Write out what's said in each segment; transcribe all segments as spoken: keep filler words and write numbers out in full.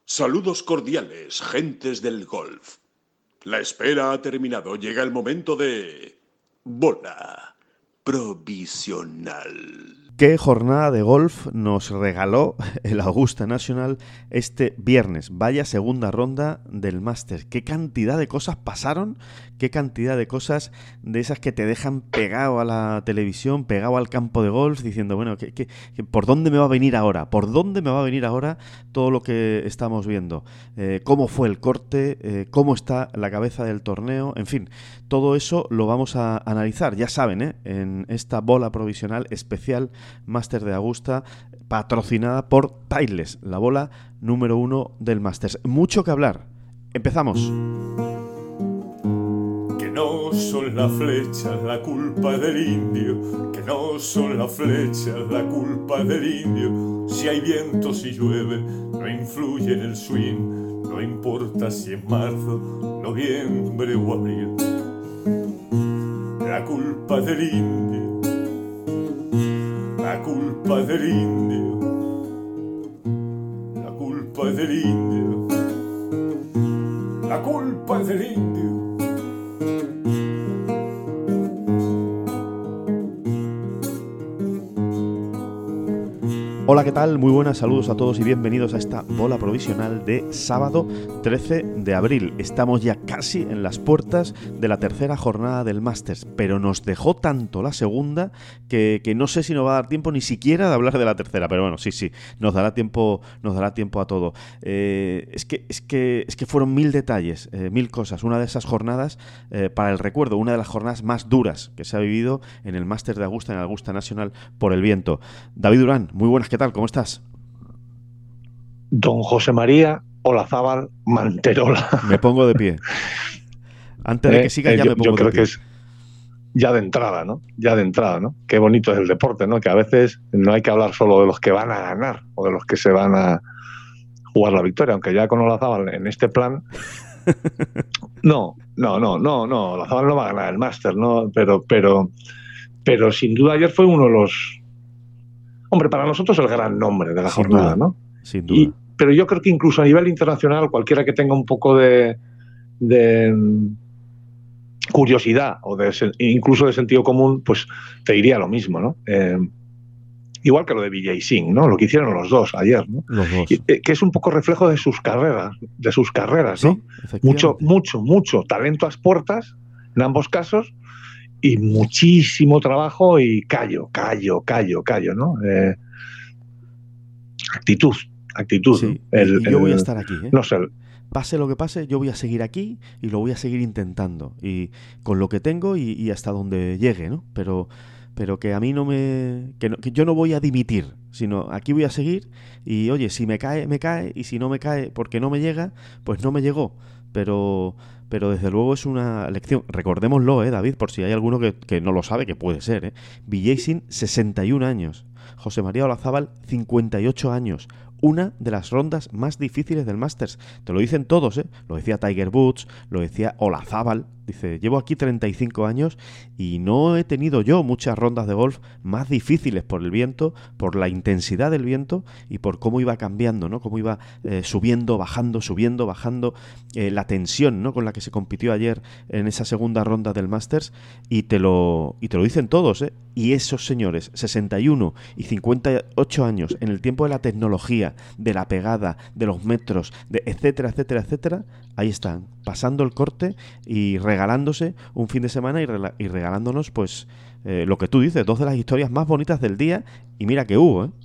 Saludos cordiales, gentes del golf. La espera ha terminado. Llega el momento de... bola provisional. ¿Qué jornada de golf nos regaló el Augusta National este viernes? Vaya segunda ronda del Masters. ¿Qué cantidad de cosas pasaron? ¿Qué cantidad de cosas de esas que te dejan pegado a la televisión, pegado al campo de golf, diciendo, bueno, ¿qué, qué, qué, ¿por dónde me va a venir ahora? ¿Por dónde me va a venir ahora todo lo que estamos viendo? Eh, ¿Cómo fue el corte? Eh, ¿Cómo está la cabeza del torneo? En fin, todo eso lo vamos a analizar. Ya saben, ¿eh? En esta bola provisional especial Masters de Augusta, patrocinada por Titleist, la bola número uno del Masters. Mucho que hablar. Empezamos. Que no son las flechas la culpa del indio, que no son las flechas la culpa del indio. Si hay viento, si llueve, no influye en el swing, no importa si es marzo, noviembre o abril. La culpa del indio, la culpa del indio, la culpa del indio, la culpa del indio. Hola, ¿qué tal? Muy buenas, saludos a todos y bienvenidos a esta bola provisional de sábado trece de abril. Estamos ya casi en las puertas de la tercera jornada del Masters, pero nos dejó tanto la segunda que, que no sé si nos va a dar tiempo ni siquiera de hablar de la tercera, pero bueno, sí, sí, nos dará tiempo, nos dará tiempo a todo. Eh, es que, es que, es que fueron mil detalles, eh, mil cosas. Una de esas jornadas, eh, para el recuerdo, una de las jornadas más duras que se ha vivido en el Masters de Augusta, en el Augusta National, por el viento. David Durán, muy buenas, ¿qué tal? ¿Cómo estás? Don José María Olazábal Manterola. Me pongo de pie. Antes de que siga, eh, ya yo, me pongo yo creo de pie. Que es ya de entrada, ¿no? Ya de entrada, ¿no? Qué bonito es el deporte, ¿no? Que a veces no hay que hablar solo de los que van a ganar o de los que se van a jugar la victoria, aunque ya con Olazábal en este plan... No, no, no, no, no. Olazábal no va a ganar el Máster, ¿no? Pero, pero, pero sin duda ayer fue uno de los... Hombre, para nosotros el gran nombre de la sin jornada, duda, ¿no? Sin duda. Y, pero yo creo que incluso a nivel internacional, cualquiera que tenga un poco de, de curiosidad o de, incluso de sentido común, pues te diría lo mismo, ¿no? Eh, igual que lo de Vijay Singh, ¿no? Lo que hicieron los dos ayer, ¿no? Los dos. Y, eh, que es un poco reflejo de sus carreras, de sus carreras, ¿no? Sí, mucho, mucho, mucho talento a las puertas, en ambos casos, y muchísimo trabajo y callo, callo, callo, callo, ¿no? Eh, actitud, actitud. Sí, ¿no? El, y yo el, voy a estar aquí, ¿eh? No sé. Pase lo que pase, yo voy a seguir aquí y lo voy a seguir intentando. Y con lo que tengo y, y hasta donde llegue, ¿no? Pero, pero que a mí no me... Que, no, que yo no voy a dimitir, sino aquí voy a seguir y, oye, si me cae, me cae, y si no me cae porque no me llega, pues no me llegó. Pero... Pero desde luego es una lección. Recordémoslo, ¿eh, David? Por si hay alguno que, que no lo sabe, que puede ser, ¿eh? Vijay Singh, sesenta y un años. José María Olazábal, cincuenta y ocho años. Una de las rondas más difíciles del Masters. Te lo dicen todos, ¿eh? Lo decía Tiger Woods, lo decía Olazábal. Dice, llevo aquí treinta y cinco años y no he tenido yo muchas rondas de golf más difíciles por el viento, por la intensidad del viento y por cómo iba cambiando, ¿no? Cómo iba eh, subiendo, bajando, subiendo, bajando, eh, la tensión, ¿no? Con la que se compitió ayer en esa segunda ronda del Masters, y te lo, y te lo dicen todos, ¿eh? Y esos señores, sesenta y uno y cincuenta y ocho años, en el tiempo de la tecnología, de la pegada, de los metros, de etcétera, etcétera, etcétera, ahí están, pasando el corte y regalándose un fin de semana y, rela- y regalándonos, pues, eh, lo que tú dices, dos de las historias más bonitas del día, y mira que hubo, ¿eh?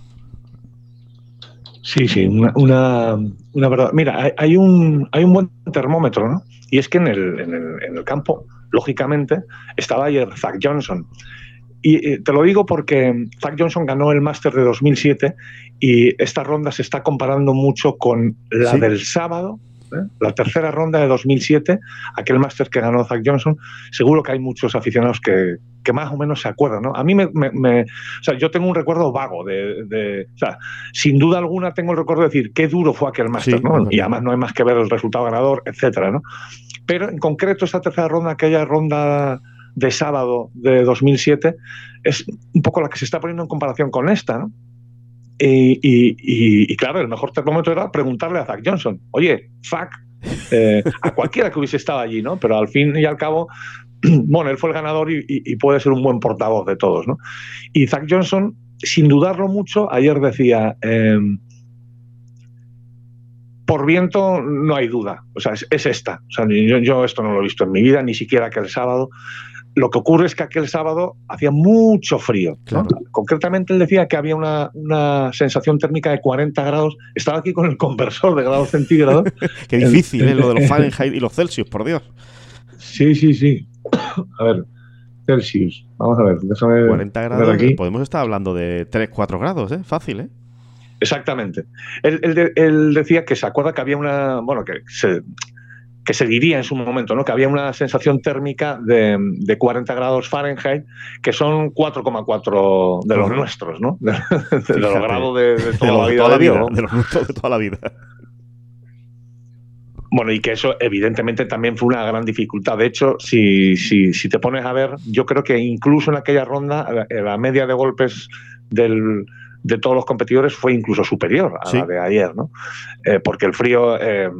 Sí, sí, una, una, una verdad. Mira, hay, hay, un, hay un buen termómetro, ¿no? Y es que en el, en el, en el campo, lógicamente, estaba ayer Zach Johnson. Y eh, te lo digo porque Zach Johnson ganó el Máster de dos mil siete y esta ronda se está comparando mucho con la ¿Sí? del sábado, ¿eh? La tercera ronda de dos mil siete, aquel Máster que ganó Zach Johnson. Seguro que hay muchos aficionados que, que más o menos se acuerdan, ¿no? A mí me, me, me... O sea, yo tengo un recuerdo vago de... de o sea, sin duda alguna tengo el recuerdo de decir qué duro fue aquel Máster, sí, ¿no? Y además no hay más que ver el resultado ganador, etcétera, ¿no? Pero en concreto esta tercera ronda, aquella ronda de sábado de dos mil siete, es un poco la que se está poniendo en comparación con esta, ¿no? Y, y, y, y claro, el mejor termómetro era preguntarle a Zach Johnson, oye, Zach, eh, a cualquiera que hubiese estado allí, ¿no? Pero al fin y al cabo, bueno, él fue el ganador y, y, y puede ser un buen portavoz de todos, ¿no? Y Zach Johnson, sin dudarlo mucho, ayer decía, eh, por viento no hay duda, o sea, es, es esta. O sea, yo, yo esto no lo he visto en mi vida, ni siquiera aquel sábado. Lo que ocurre es que aquel sábado hacía mucho frío, ¿no? Claro. Concretamente él decía que había una, una sensación térmica de cuarenta grados. Estaba aquí con el conversor de grados centígrados. Qué difícil, ¿eh? Lo de los Fahrenheit y los Celsius, por Dios. Sí, sí, sí. A ver, Celsius. Vamos a ver, déjame cuarenta grados, ver aquí. Podemos estar hablando de tres, cuatro grados, ¿eh? Fácil, ¿eh? Exactamente. Él, él, él decía que se acuerda que había una... Bueno, que se... que se diría en su momento, ¿no? Que había una sensación térmica de, de cuarenta grados Fahrenheit, que son cuatro coma cuatro de los uh-huh. nuestros, ¿no? De, de, de los grados de, de toda, de la, vida, toda la vida. ¿no? De los nuestros de toda la vida. Bueno, y que eso evidentemente también fue una gran dificultad. De hecho, si, si, si te pones a ver, yo creo que incluso en aquella ronda la, la media de golpes del, de todos los competidores fue incluso superior a ¿sí? la de ayer, ¿no? Eh, porque el frío... Eh,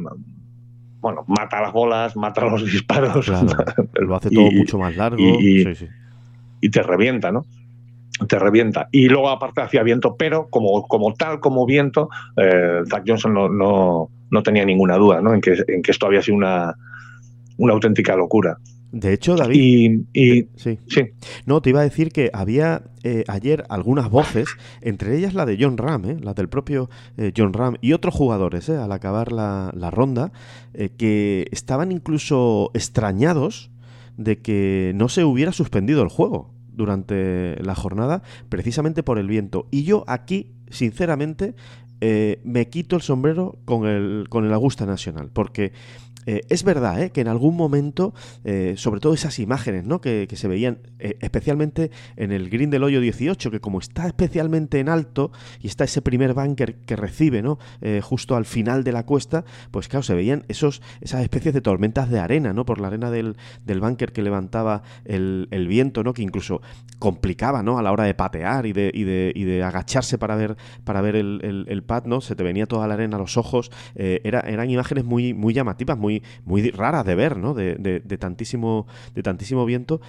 bueno, mata las bolas, mata los disparos. Claro, lo hace todo y, mucho más largo. Y, sí, sí. y te revienta, ¿no? Te revienta. Y luego, aparte, hacía viento, pero como, como tal, como viento, eh, Zach Johnson no, no, no tenía ninguna duda, ¿no? En que, en que esto había sido una, una auténtica locura. De hecho, David... Y, y, sí. sí. No, te iba a decir que había eh, ayer algunas voces, entre ellas la de Jon Rahm, eh, la del propio eh, Jon Rahm, y otros jugadores, eh, al acabar la, la ronda, eh, que estaban incluso extrañados de que no se hubiera suspendido el juego durante la jornada, precisamente por el viento. Y yo aquí, sinceramente, eh, me quito el sombrero con el, con el Augusta National, porque... Eh, es verdad, ¿eh? que en algún momento, eh, sobre todo esas imágenes, ¿no? que, que se veían eh, especialmente en el green del hoyo dieciocho, que como está especialmente en alto y está ese primer bunker que recibe, ¿no? eh, justo al final de la cuesta, pues claro, se veían esos, esas especies de tormentas de arena, ¿no? por la arena del, del bunker que levantaba el, el viento, ¿no? que incluso complicaba, ¿no? a la hora de patear y de, y de, y de agacharse para ver, para ver el, el, el pad, ¿no? se te venía toda la arena a los ojos. Eh, era, eran imágenes muy, muy llamativas, muy Muy, muy raras de ver, ¿no? De, de, de tantísimo, de tantísimo viento,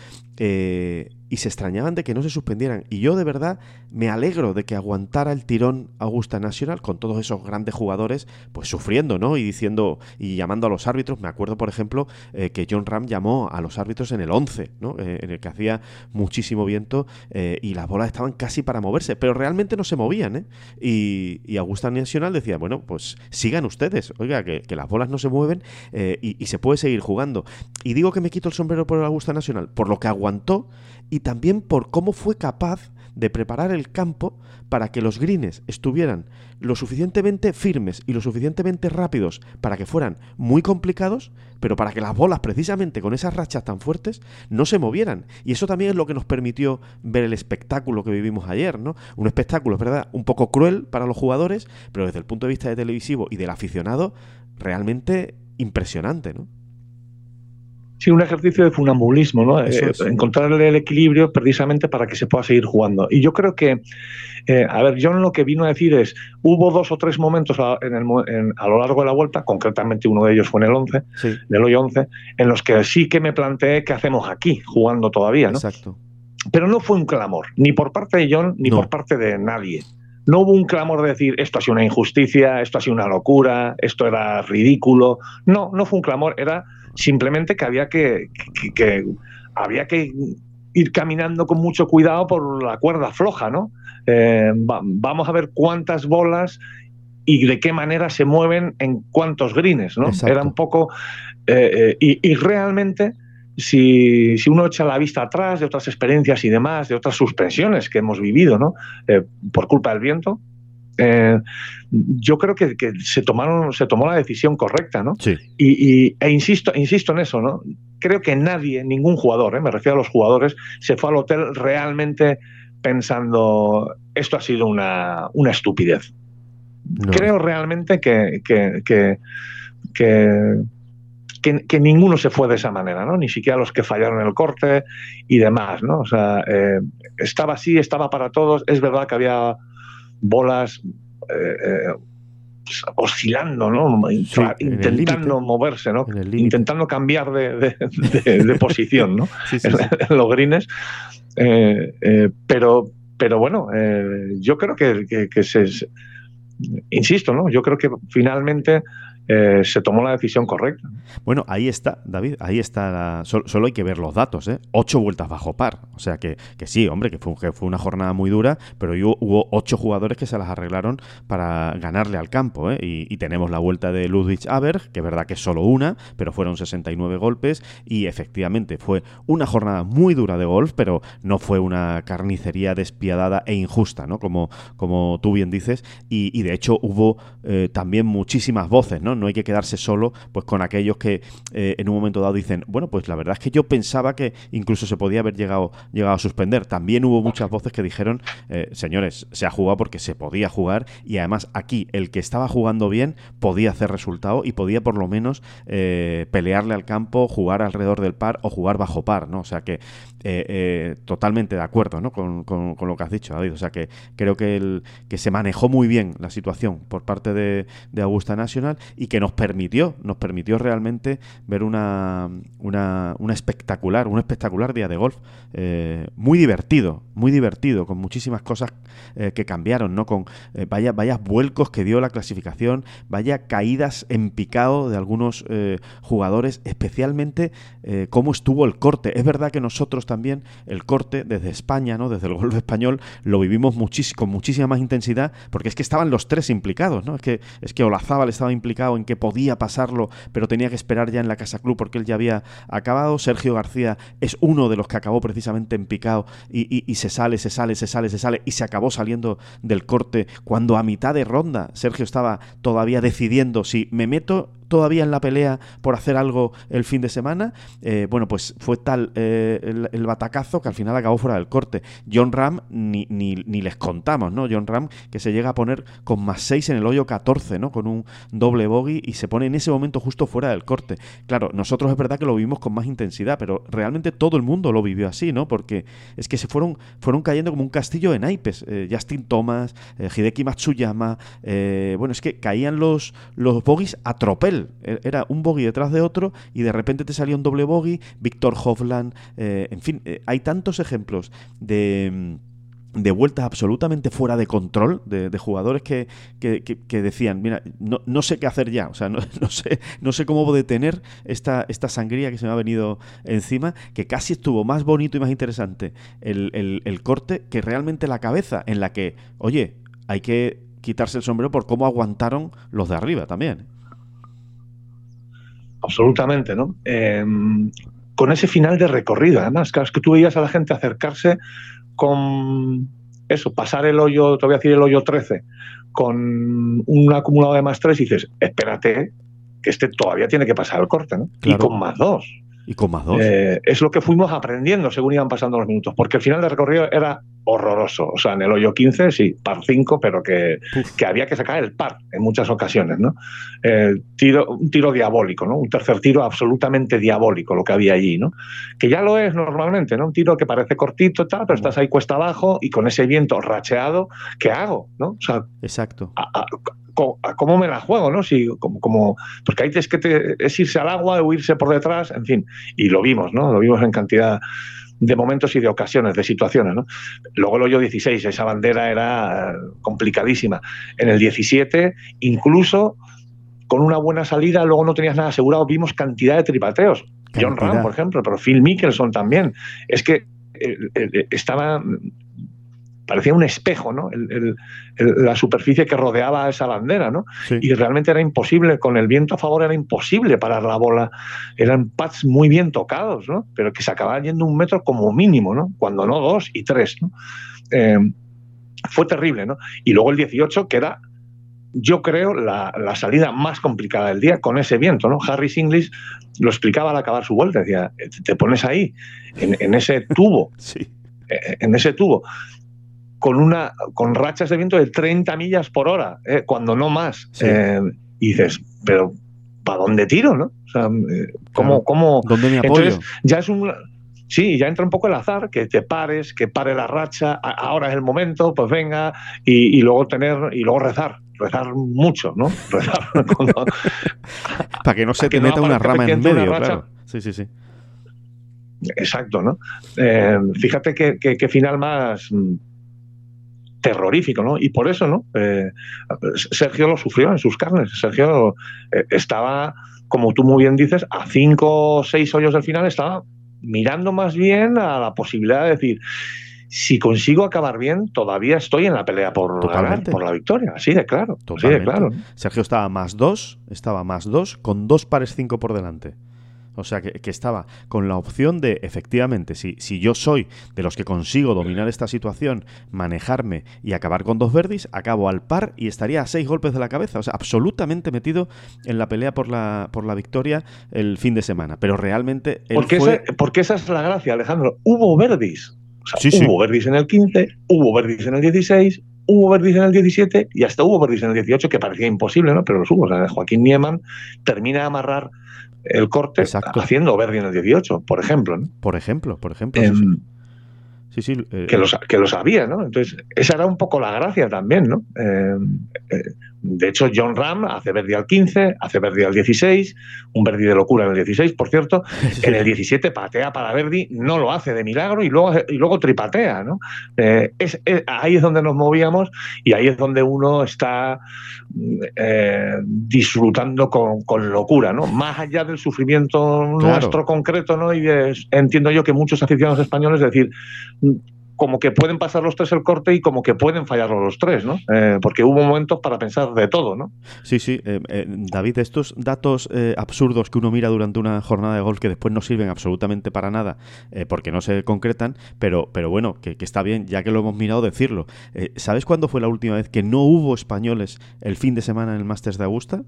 eh, y se extrañaban de que no se suspendieran. Y yo de verdad me alegro de que aguantara el tirón Augusta National con todos esos grandes jugadores, pues sufriendo, ¿no? Y diciendo y llamando a los árbitros. Me acuerdo, por ejemplo, eh, que Jon Rahm llamó a los árbitros en el once, ¿no? Eh, en el que hacía muchísimo viento eh, y las bolas estaban casi para moverse, pero realmente no se movían, ¿eh? Y, y Augusta National decía, bueno, pues sigan ustedes, oiga, que, que las bolas no se mueven eh, y, y se puede seguir jugando. Y digo que me quito el sombrero por el Augusta National, por lo que aguantó y también por cómo fue capaz de preparar el campo para que los greens estuvieran lo suficientemente firmes y lo suficientemente rápidos para que fueran muy complicados, pero para que las bolas, precisamente con esas rachas tan fuertes, no se movieran. Y eso también es lo que nos permitió ver el espectáculo que vivimos ayer, ¿no? Un espectáculo, es verdad, un poco cruel para los jugadores, pero desde el punto de vista de televisivo y del aficionado, realmente impresionante, ¿no? Sí, un ejercicio de funambulismo, ¿no? Eso Eh, es. Encontrarle el equilibrio precisamente para que se pueda seguir jugando. Y yo creo que, eh, a ver, John lo que vino a decir es, hubo dos o tres momentos a, en el, en, a lo largo de la vuelta, concretamente uno de ellos fue en el once, Sí. en el hoyo once, en los que sí que me planteé qué hacemos aquí, jugando todavía, ¿no? Exacto. Pero no fue un clamor, ni por parte de John, ni No. por parte de nadie. No hubo un clamor de decir, esto ha sido una injusticia, esto ha sido una locura, esto era ridículo. No, no fue un clamor, era simplemente que había que, que, que había que ir caminando con mucho cuidado por la cuerda floja, ¿no? Eh, va, vamos a ver cuántas bolas y de qué manera se mueven en cuántos greens, ¿no? Exacto. Era un poco... Eh, eh, y, y realmente... Si, si uno echa la vista atrás de otras experiencias y demás, de otras suspensiones que hemos vivido, ¿no? Eh, por culpa del viento, eh, yo creo que, que se tomaron, se tomó la decisión correcta, ¿no? Sí. Y, y, e insisto, insisto en eso, ¿no? Creo que nadie, ningún jugador, ¿eh? Me refiero a los jugadores, se fue al hotel realmente pensando esto ha sido una, una estupidez. No. Creo realmente que, que, que, que Que, que ninguno se fue de esa manera, ¿no? Ni siquiera los que fallaron el corte y demás, ¿no? O sea, eh, estaba así, estaba para todos. Es verdad que había bolas eh, eh, pues, oscilando, ¿no? Sí, Intentando moverse, ¿no? Intentando cambiar de, de, de, de posición, ¿no? Sí, sí, en, sí. en los greens. Eh, eh, pero, pero bueno, eh, yo creo que, que, que se... Insisto, ¿no? Yo creo que finalmente eh, se tomó la decisión correcta. Bueno, ahí está, David, ahí está. La... Solo, solo hay que ver los datos, ¿eh? Ocho vueltas bajo par. O sea que, que sí, hombre, que fue, que fue una jornada muy dura, pero hubo, hubo ocho jugadores que se las arreglaron para ganarle al campo, ¿eh? Y, y tenemos la vuelta de Ludwig Aberg, que es verdad que es solo una, pero fueron sesenta y nueve golpes y efectivamente fue una jornada muy dura de golf, pero no fue una carnicería despiadada e injusta, ¿no? Como, como tú bien dices, y, y de hecho hubo eh, también muchísimas voces, ¿no? No hay que quedarse solo pues con aquellos que eh, en un momento dado dicen, bueno, pues la verdad es que yo pensaba que incluso se podía haber llegado, llegado a suspender. También hubo muchas voces que dijeron, eh, señores, se ha jugado porque se podía jugar y además aquí el que estaba jugando bien podía hacer resultado y podía por lo menos eh, pelearle al campo, jugar alrededor del par o jugar bajo par, ¿no? O sea que eh, eh, totalmente de acuerdo, ¿no? Con, con, con lo que has dicho, David. O sea que creo que, el, que se manejó muy bien la situación por parte de, de Augusta National y que nos permitió, nos permitió realmente ver una, una, una espectacular, un espectacular día de golf, eh, muy divertido, muy divertido, con muchísimas cosas eh, que cambiaron, ¿no? Con eh, vaya, vaya vuelcos que dio la clasificación, vaya caídas en picado de algunos eh, jugadores, especialmente eh, cómo estuvo el corte. Es verdad que nosotros también el corte desde España, ¿no? Desde el golf español, lo vivimos muchis- con muchísima más intensidad, porque es que estaban los tres implicados, ¿no? Es que, es que Olazábal estaba implicado en que podía pasarlo, pero tenía que esperar ya en la Casa Club porque él ya había acabado. Sergio García es uno de los que acabó precisamente en picado y, y, y se sale, se sale, se sale, se sale y se acabó saliendo del corte cuando a mitad de ronda Sergio estaba todavía decidiendo si me meto todavía en la pelea por hacer algo el fin de semana. Eh, bueno, pues fue tal eh, el, el batacazo que al final acabó fuera del corte. Jon Rahm ni, ni, ni les contamos, ¿no? Jon Rahm que se llega a poner con más seis en el hoyo catorce, ¿no? Con un doble bogey y se pone en ese momento justo fuera del corte. Claro, nosotros es verdad que lo vivimos con más intensidad, pero realmente todo el mundo lo vivió así, ¿no? Porque es que se fueron, fueron cayendo como un castillo de naipes. Eh, Justin Thomas, eh, Hideki Matsuyama, eh, bueno, es que caían los, los bogeys a tropel. Era un bogey detrás de otro y de repente te salía un doble bogey. Víctor Hovland, eh, en fin, eh, hay tantos ejemplos de... de vueltas absolutamente fuera de control de, de jugadores que, que, que, que decían, mira, no, no sé qué hacer ya, o sea, no, no sé no sé cómo detener esta, esta sangría que se me ha venido encima, que casi estuvo más bonito y más interesante el, el, el corte que realmente la cabeza, en la que, oye, hay que quitarse el sombrero por cómo aguantaron los de arriba también. Absolutamente, ¿no? Eh, con ese final de recorrido, además, claro, es que tú veías a la gente acercarse con eso, pasar el hoyo, te voy a decir el hoyo trece, con un acumulado de más tres y dices, espérate, que este todavía tiene que pasar el corte, ¿no? Claro. Y con más dos. Y con más dos. Eh, es lo que fuimos aprendiendo según iban pasando los minutos, porque el final de recorrido era horroroso. O sea, en el hoyo quince, sí, par cinco, pero que, que había que sacar el par en muchas ocasiones, ¿no? Eh, tiro, un tiro diabólico, ¿no? Un tercer tiro absolutamente diabólico, lo que había allí, ¿no? Que ya lo es normalmente, ¿no? Un tiro que parece cortito, tal, pero estás ahí cuesta abajo y con ese viento racheado, ¿qué hago? ¿No? O sea, exacto. A, a, a, ¿cómo me la juego, no? Si, como, como, porque ahí es que te, es irse al agua, o irse por detrás, en fin. Y lo vimos, ¿no? Lo vimos en cantidad de momentos y de ocasiones, de situaciones, ¿no? Luego el hoyo dieciséis, esa bandera era complicadísima. En el diecisiete, incluso con una buena salida, luego no tenías nada asegurado, vimos cantidad de tripateos. Cantidad. Jon Rahm, por ejemplo, pero Phil Mickelson también. Es que eh, eh, estaba... parecía un espejo, ¿no? El, el, el, la superficie que rodeaba esa bandera, ¿no? Sí. Y realmente era imposible, con el viento a favor era imposible parar la bola. Eran pads muy bien tocados, ¿no? Pero que se acababan yendo un metro como mínimo, ¿no? Cuando no dos y tres, ¿no? Eh, fue terrible, ¿no? Y luego el dieciocho, que era, yo creo, la, la salida más complicada del día con ese viento, ¿no? Harris English lo explicaba al acabar su vuelta, decía, te pones ahí, en, en ese tubo, sí. en ese tubo, con una con rachas de viento de treinta millas por hora, eh, cuando no más. Sí. Eh, y dices, pero ¿para dónde tiro, no? O sea, ¿cómo, claro. cómo? ¿Dónde me apoyo? Entonces, ya es un... Sí, ya entra un poco el azar, que te pares, que pare la racha, a, ahora es el momento, pues venga, y, y luego tener, y luego rezar, rezar mucho, ¿no? Rezar cuando, para que no se te no meta una rama en medio, racha. claro. Sí, sí, sí. Exacto, ¿no? Eh, fíjate que, que, que final más mm, terrorífico, ¿no? Y por eso, ¿no? Eh, Sergio lo sufrió en sus carnes. Sergio eh, estaba, como tú muy bien dices, a cinco o seis hoyos del final, estaba mirando más bien a la posibilidad de decir, si consigo acabar bien, todavía estoy en la pelea por ganar, por la victoria. Así de claro. Totalmente. Así de claro. Sergio estaba más dos, estaba más dos, con dos pares cinco por delante. O sea, que, que estaba con la opción de, efectivamente, si, si yo soy de los que consigo dominar esta situación, manejarme y acabar con dos verdis, acabo al par y estaría a seis golpes de la cabeza. O sea, absolutamente metido en la pelea por la, por la victoria el fin de semana. Pero realmente él porque, fue... esa, porque esa es la gracia, Alejandro. Hubo verdis. O sea, sí, hubo sí. verdis en el quince, hubo verdis en el dieciséis, hubo verdis en el diecisiete y hasta hubo verdis en el dieciocho, que parecía imposible, ¿no? Pero los hubo. O sea, Joaquín Niemann termina de amarrar el corte. Exacto. Haciendo verdi en el dieciocho, por ejemplo, ¿no? Por ejemplo, por ejemplo, eh, sí, sí. Sí, sí, eh, que, lo, que lo sabía, ¿no? Entonces, esa era un poco la gracia también, ¿no? Eh, eh, de hecho, Jon Rahm hace verdi al quince, hace verdi al dieciséis, un verdi de locura en el dieciséis, por cierto. Sí. En el diecisiete patea para verdi, no lo hace de milagro y luego, y luego tripatea, ¿no? Eh, es, es, ahí es donde nos movíamos y ahí es donde uno está eh, disfrutando con, con locura, ¿no? Más allá del sufrimiento claro. nuestro concreto, ¿no? Y de, entiendo yo que muchos aficionados españoles, es decir, como que pueden pasar los tres el corte y como que pueden fallarlo los tres, ¿no? Eh, porque hubo momentos para pensar de todo, ¿no? Sí, sí. Eh, eh, David, estos datos eh, absurdos que uno mira durante una jornada de golf que después no sirven absolutamente para nada eh, porque no se concretan, pero, pero bueno, que, que está bien, ya que lo hemos mirado, decirlo. Eh, ¿Sabes cuándo fue la última vez que no hubo españoles el fin de semana en el Masters de Augusta?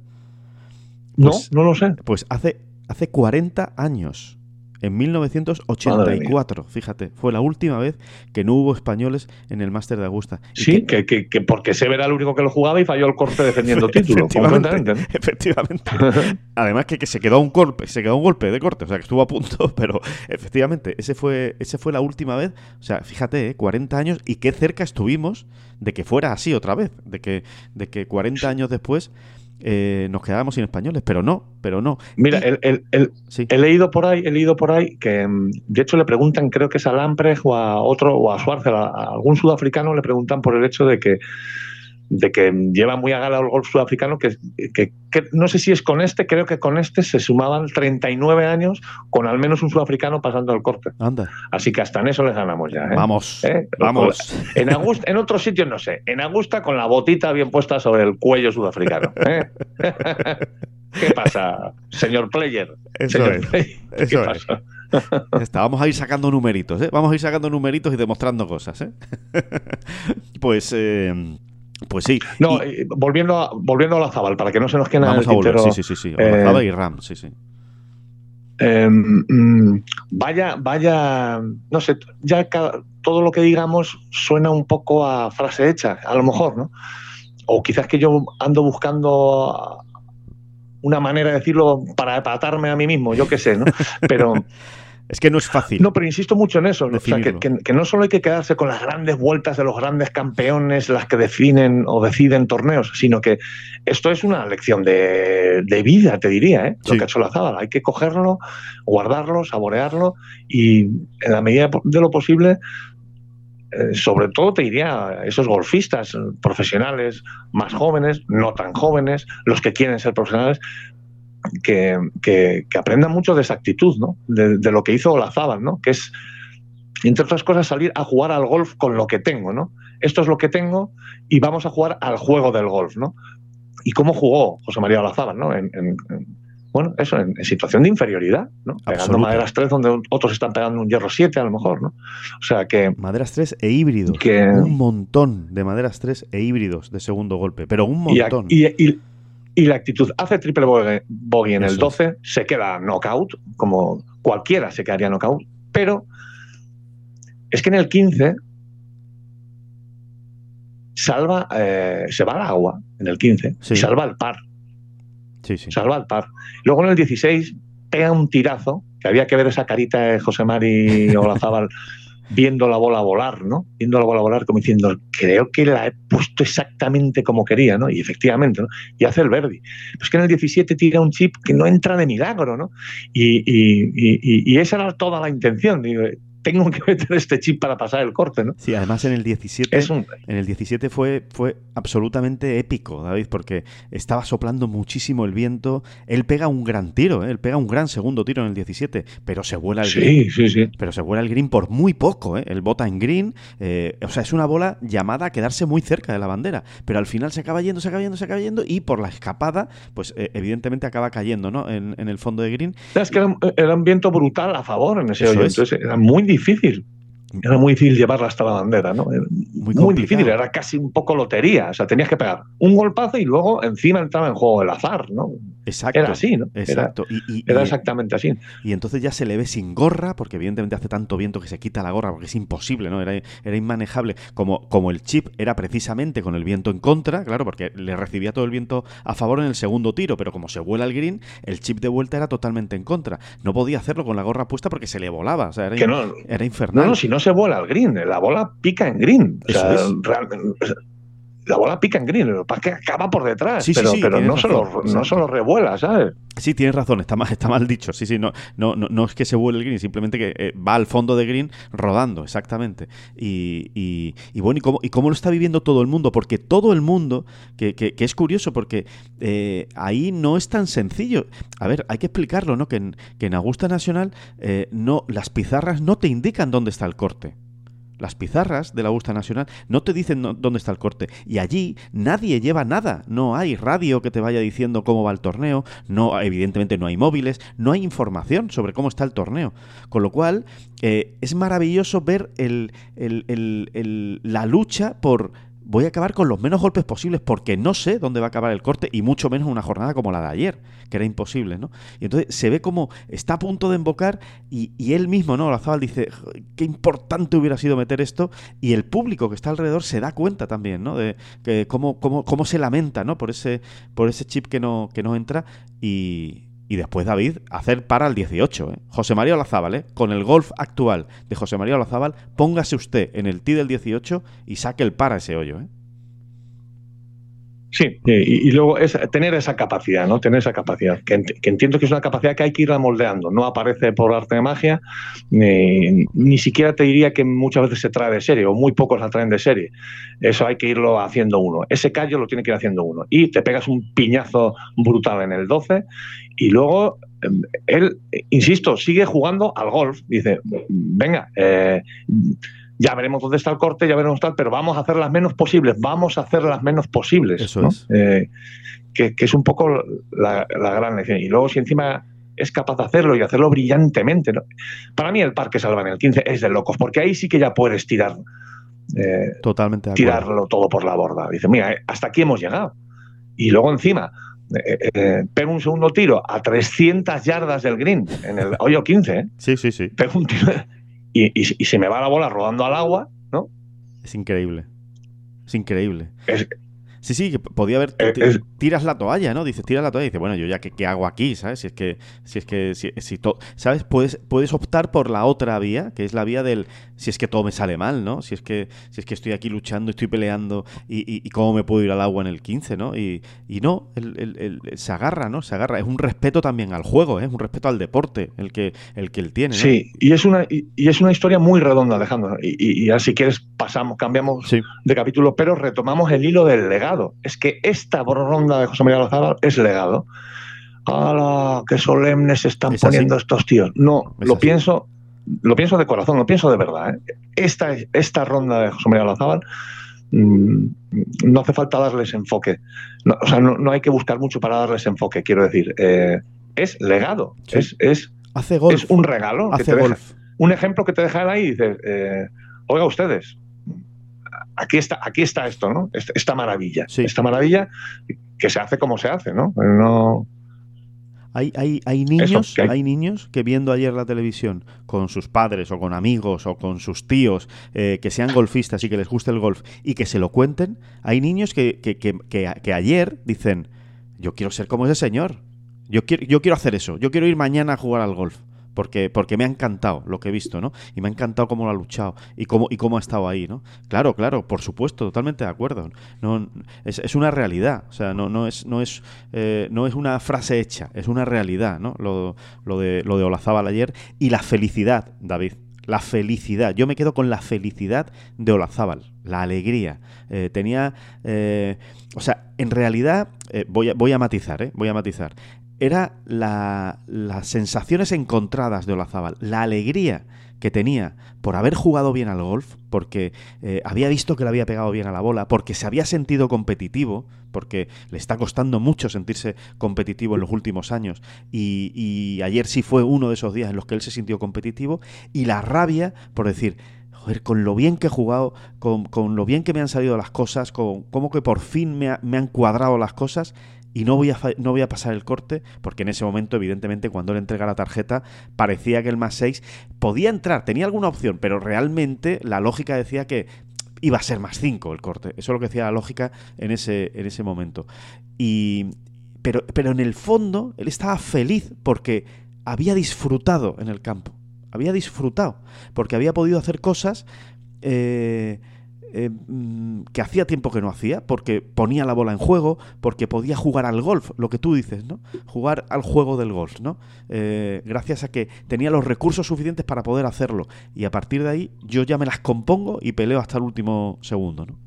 Pues, no, no lo sé. Pues hace, hace cuarenta años. En mil novecientos ochenta y cuatro, fíjate, fue la última vez que no hubo españoles en el Máster de Augusta. Sí, que, que, que porque Sever era el único que lo jugaba y falló el corte defendiendo título. Efectivamente, ¿no? efectivamente. Además que, que se quedó un golpe, se quedó un golpe de corte, o sea que estuvo a punto, pero efectivamente, ese fue, ese fue la última vez. O sea, fíjate, ¿eh? cuarenta años y qué cerca estuvimos de que fuera así otra vez, de que, de que cuarenta años después Eh, nos quedábamos sin españoles, pero no, pero no. Mira, y... el, el, el, sí. he leído por ahí, he leído por ahí que de hecho le preguntan, creo que es a Lamprecht o a otro, o a Schwarzer, a, a algún sudafricano le preguntan por el hecho de que de que lleva muy a gala el golf sudafricano, que, que, que no sé si es con este, creo que con este se sumaban treinta y nueve años con al menos un sudafricano pasando el corte. Anda. Así que hasta en eso les ganamos ya. ¿eh? Vamos, ¿Eh? vamos. En, Augusta, en otros sitios no sé, en Augusta con la botita bien puesta sobre el cuello sudafricano. ¿eh? ¿Qué pasa, señor player? Eso señor es. Player, ¿qué eso pasa? Es. Está, vamos a ir sacando numeritos, ¿eh? Vamos a ir sacando numeritos y demostrando cosas, ¿eh? Pues... Eh... Pues sí. No, y... eh, volviendo a volviendo a Olazábal, para que no se nos quede nada. Vamos a volver, sí, sí, sí, sí. Olazábal eh, y Rahm, sí, sí. Eh, mm, vaya, vaya, no sé, ya cada, todo lo que digamos suena un poco a frase hecha, a lo mejor, ¿no? O quizás que yo ando buscando una manera de decirlo para empatarme a mí mismo, yo qué sé, ¿no? Pero... Es que no es fácil. No, pero insisto mucho en eso. ¿no? O sea, que, que, que no solo hay que quedarse con las grandes vueltas de los grandes campeones, las que definen o deciden torneos, sino que esto es una lección de, de vida, te diría, ¿eh? Sí. Lo que ha hecho Olazábal. Hay que cogerlo, guardarlo, saborearlo y, en la medida de lo posible, eh, sobre todo te diría a esos golfistas profesionales más jóvenes, no tan jóvenes, los que quieren ser profesionales, Que, que, que aprendan mucho de esa actitud, ¿no? De, de lo que hizo Olazábal, ¿no? Que es, entre otras cosas, salir a jugar al golf con lo que tengo, ¿no? Esto es lo que tengo y vamos a jugar al juego del golf, ¿no? Y cómo jugó José María Olazábal, ¿no? En, en, en, bueno, eso, en, en situación de inferioridad, ¿no? Pegando Absoluto. maderas tres donde otros están pegando un hierro siete, a lo mejor, ¿no? O sea que... Maderas tres e híbridos. Que, un montón de maderas tres e híbridos de segundo golpe, pero un montón. Y, y, y, Y la actitud, hace triple bogey, bogey en Eso el doce, es. se queda knockout, como cualquiera se quedaría knockout, pero es que en el quince salva, eh, se va al agua, en el quince, sí. y salva el par. Sí, sí. Salva el par. Luego en el dieciséis pega un tirazo, que había que ver esa carita de José Mari Olazábal viendo la bola volar, ¿no? Viendo la bola volar como diciendo, creo que la he puesto exactamente como quería, ¿no? Y efectivamente, ¿no? Y hace el Verdi. Pero es que en el diecisiete tira un chip que no entra de milagro, ¿no? Y, y, y, y esa era toda la intención, digo, tengo que meter este chip para pasar el corte, ¿no? Sí, además en el diecisiete, es un... en el diecisiete fue, fue absolutamente épico, David, porque estaba soplando muchísimo el viento. Él pega un gran tiro, ¿eh? Él pega un gran segundo tiro en el diecisiete, pero se vuela el sí, green. Sí, sí, Pero se vuela el green por muy poco, ¿eh? Él bota en green, eh, o sea, es una bola llamada a quedarse muy cerca de la bandera, pero al final se acaba yendo, se acaba yendo, se acaba yendo, y por la escapada, pues eh, evidentemente acaba cayendo, ¿no? En, en el fondo de green. Es que era, era un viento brutal a favor en ese Eso hoyo, es. entonces era muy difícil. Era muy difícil llevarla hasta la bandera, ¿no? Muy, muy difícil, era casi un poco lotería. O sea, tenías que pegar un golpazo y luego encima entraba en juego el azar, ¿no? Exacto. Era así, ¿no? Exacto. Era, y, y, era y, exactamente así. Y entonces ya se le ve sin gorra, porque evidentemente hace tanto viento que se quita la gorra, porque es imposible, ¿no? Era, era inmanejable. Como, como el chip era precisamente con el viento en contra, claro, porque le recibía todo el viento a favor en el segundo tiro, pero como se vuela el green, el chip de vuelta era totalmente en contra. No podía hacerlo con la gorra puesta porque se le volaba. O sea, era, que no, era infernal. No, no, si no se vuela el green, la bola pica en green. O sea, Eso es. realmente, la bola pica en green, para que acaba por detrás, sí, pero, sí, sí, pero no, razón, solo, no solo revuela, ¿sabes? Sí, tienes razón, está mal, está mal dicho. Sí, sí, no, no, no, no es que se vuele el green, simplemente que eh, va al fondo de green rodando, exactamente. Y, y, y bueno, ¿y cómo, ¿y cómo lo está viviendo todo el mundo? Porque todo el mundo, que, que, que es curioso, porque eh, ahí no es tan sencillo. A ver, hay que explicarlo, ¿no? Que en, que en Augusta National eh, no, las pizarras no te indican dónde está el corte. Las pizarras de la Augusta National no te dicen no, dónde está el corte. Y allí nadie lleva nada. No hay radio que te vaya diciendo cómo va el torneo. No, evidentemente no hay móviles. No hay información sobre cómo está el torneo. Con lo cual, eh, es maravilloso ver el, el, el, el, la lucha por... Voy a acabar con los menos golpes posibles porque no sé dónde va a acabar el corte y mucho menos una jornada como la de ayer, que era imposible, ¿no? Y entonces se ve como está a punto de embocar y, y él mismo, ¿no? Olazábal dice, qué importante hubiera sido meter esto, y el público que está alrededor se da cuenta también, ¿no? De que cómo, cómo, cómo se lamenta, ¿no? Por ese, por ese chip que no, que no entra y... Y después David, hacer para el dieciocho. ¿eh? José María Olazábal, ¿eh? Con el golf actual de José María Olazábal, póngase usted en el tee del dieciocho y saque el para ese hoyo. ¿eh? Sí, y, y luego es tener esa capacidad, ¿no? Tener esa capacidad, que, ent que entiendo que es una capacidad que hay que ir moldeando. No aparece por arte de magia, ni, ni siquiera te diría que muchas veces se trae de serie, o muy pocos la traen de serie. Eso hay que irlo haciendo uno. Ese callo lo tiene que ir haciendo uno. Y te pegas un piñazo brutal en el doce, y luego él, insisto, sigue jugando al golf. Dice, venga, eh, ya veremos dónde está el corte, ya veremos tal, pero vamos a hacer las menos posibles, vamos a hacer las menos posibles. Eso ¿no? es. Eh, que, que es un poco la, la gran lección. Y luego si encima es capaz de hacerlo y hacerlo brillantemente, ¿no? Para mí el par que salva en el quince es de locos, porque ahí sí que ya puedes tirar, eh, Totalmente de tirarlo todo por la borda. Dice, mira, hasta aquí hemos llegado. Y luego encima eh, eh, pega un segundo tiro a trescientas yardas del green, en el hoyo quince. ¿eh? Sí, sí, sí. Pega un tiro... Y, y, y se me va la bola rodando al agua, ¿no? Es increíble. Es increíble. Es, Sí, sí, que podía haber... es, tiras la toalla, ¿no? Dices, tiras la toalla y dices, bueno, yo ya, ¿qué, qué hago aquí? ¿Sabes? Si es que... Si es que... Si, si to, ¿Sabes? Puedes, puedes optar por la otra vía, que es la vía del... Si es que todo me sale mal, ¿no? Si es que, si es que estoy aquí luchando, estoy peleando y, y, y cómo me puedo ir al agua en el quince, ¿no? Y, y no, el, el, el, el, se agarra, ¿no? Se agarra. Es un respeto también al juego, ¿eh? Es un respeto al deporte el que, el que él tiene, ¿no? Sí, y es una, y, y es una historia muy redonda, Alejandro. Y, y, y ya si quieres pasamos, cambiamos sí. de capítulo, pero retomamos el hilo del legado. Es que esta ronda de José María Olazábal es legado. ¡Hala! ¡Qué solemnes se están ¿Es poniendo así? estos tíos! No, ¿Es lo así? pienso, lo pienso de corazón, lo pienso de verdad. ¿eh? Esta, esta ronda de José María Olazábal mmm, no hace falta darles enfoque. No, o sea, no, no hay que buscar mucho para darles enfoque, quiero decir. Eh, es legado. Sí. Es, es, Hace golf. es un regalo. Hace que te golf. deja, un ejemplo que te dejan ahí y dices, eh, oiga ustedes, aquí está, aquí está esto, ¿no? Esta maravilla. Sí. Esta maravilla que se hace como se hace, ¿no? no Hay, hay, hay, niños, Eso, que hay... hay niños que viendo ayer la televisión con sus padres o con amigos o con sus tíos eh, que sean golfistas y que les guste el golf y que se lo cuenten, hay niños que, que, que, que, que ayer dicen, yo quiero ser como ese señor. Yo quiero, yo quiero hacer eso. Yo quiero ir mañana a jugar al golf. Porque, porque me ha encantado lo que he visto, ¿no? Y me ha encantado cómo lo ha luchado y cómo, y cómo ha estado ahí, ¿no? Claro, claro, por supuesto, totalmente de acuerdo. No, es, es una realidad, o sea, no, no es, no es, eh, no es una frase hecha, es una realidad, ¿no? Lo, lo de, lo de Olazábal ayer y la felicidad, David. La felicidad. Yo me quedo con la felicidad de Olazábal, la alegría. Eh, tenía, eh, o sea, en realidad, eh, voy a, voy a matizar, ¿eh? Voy a matizar. Era la, las sensaciones encontradas de Olazábal, la alegría que tenía por haber jugado bien al golf, porque eh, había visto que le había pegado bien a la bola, porque se había sentido competitivo, porque le está costando mucho sentirse competitivo en los últimos años, y, y ayer sí fue uno de esos días en los que él se sintió competitivo, y la rabia por decir, joder, con lo bien que he jugado, con, con lo bien que me han salido las cosas, con cómo que por fin me, ha, me han cuadrado las cosas, y no voy, a, no voy a pasar el corte, porque en ese momento, evidentemente, cuando le entrega la tarjeta, parecía que el más seis podía entrar, tenía alguna opción, pero realmente la lógica decía que iba a ser más cinco el corte. Eso es lo que decía la lógica en ese, en ese momento. Y, pero, pero en el fondo, él estaba feliz porque había disfrutado en el campo. Había disfrutado, porque había podido hacer cosas... Eh, Eh, que hacía tiempo que no hacía, porque ponía la bola en juego, porque podía jugar al golf, lo que tú dices, ¿no? Jugar al juego del golf, ¿no? Eh, gracias a que tenía los recursos suficientes para poder hacerlo. Y a partir de ahí yo ya me las compongo y peleo hasta el último segundo, ¿no?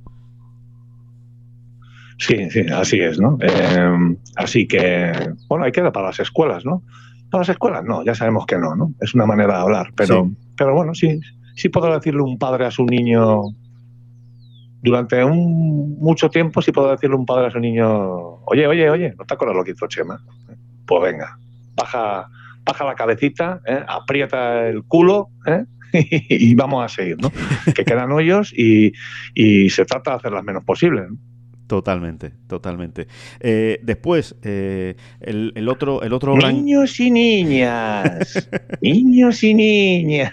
Sí, sí, así es, ¿no? Eh, así que, bueno, hay que dar para las escuelas, ¿no? Para las escuelas no, ya sabemos que no, ¿no? Es una manera de hablar, pero, sí. pero bueno, sí, sí podrá decirle un padre a su niño... Durante un mucho tiempo sí puedo decirle a un padre a su niño, oye, oye, oye, ¿no te acuerdas lo que hizo Chema? Pues venga, baja, baja la cabecita, ¿eh? Aprieta el culo, ¿eh? y vamos a seguir, ¿no? Que quedan hoyos y, y se trata de hacer las menos posibles, ¿no? Totalmente, totalmente. Eh, después, eh, el, el otro, el otro niños gran... y niñas, niños y niñas.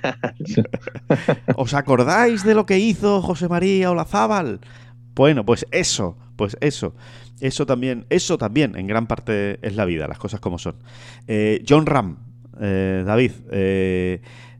¿Os acordáis de lo que hizo José María Olazábal? Bueno, pues eso, pues eso, eso también, eso también en gran parte es la vida, las cosas como son. Eh, Jon Rahm, eh, David, eh,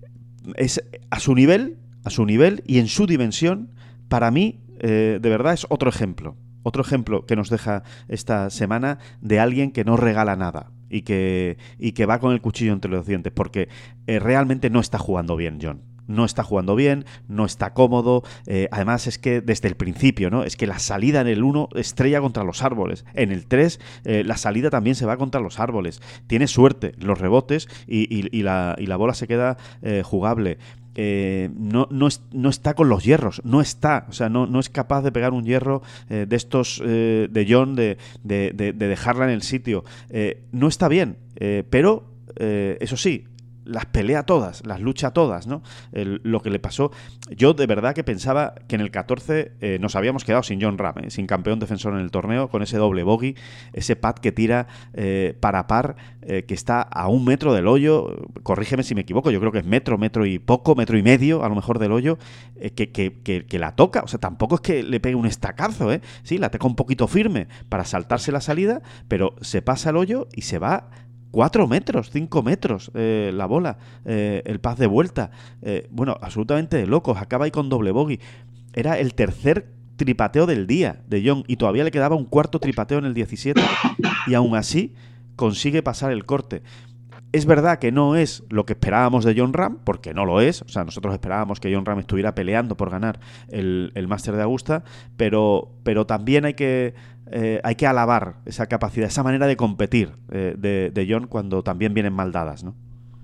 es a su nivel, a su nivel y en su dimensión, para mí, eh, de verdad es otro ejemplo. Otro ejemplo que nos deja esta semana de alguien que no regala nada y que, y que va con el cuchillo entre los dientes, porque eh, realmente no está jugando bien Jon. No está jugando bien, no está cómodo, eh, además es que desde el principio, ¿no? Es que la salida en el uno estrella contra los árboles, en el tres eh, la salida también se va contra los árboles, tiene suerte los rebotes y, y, y, la, y la bola se queda eh, jugable. Eh, no, no, es, no está con los hierros, no está, o sea, no, no es capaz de pegar un hierro eh, de estos eh, de Jon, de, de, de, de dejarla en el sitio. Eh, no está bien, eh, pero eh, eso sí, las pelea todas, las lucha todas, ¿no? El, lo que le pasó, yo de verdad que pensaba que en el catorce eh, nos habíamos quedado sin Jon Rahm, ¿eh? Sin campeón defensor en el torneo, con ese doble bogey, ese pad que tira eh, para par, eh, que está a un metro del hoyo, corrígeme si me equivoco, yo creo que es metro, metro y poco, metro y medio, a lo mejor del hoyo, eh, que, que, que, que la toca, o sea, tampoco es que le pegue un estacazo, ¿eh? Sí, la toca un poquito firme para saltarse la salida, pero se pasa el hoyo y se va cuatro metros, cinco metros eh, la bola, eh, el pad de vuelta. Eh, bueno, absolutamente de locos. Acaba ahí con doble bogey. Era el tercer tripateo del día de Jon y todavía le quedaba un cuarto tripateo en el diecisiete y aún así consigue pasar el corte. Es verdad que no es lo que esperábamos de Jon Rahm, porque no lo es. O sea, nosotros esperábamos que Jon Rahm estuviera peleando por ganar el, el Máster de Augusta, pero, pero también hay que, eh, hay que alabar esa capacidad, esa manera de competir eh, de, de Jon cuando también vienen mal dadas, ¿no?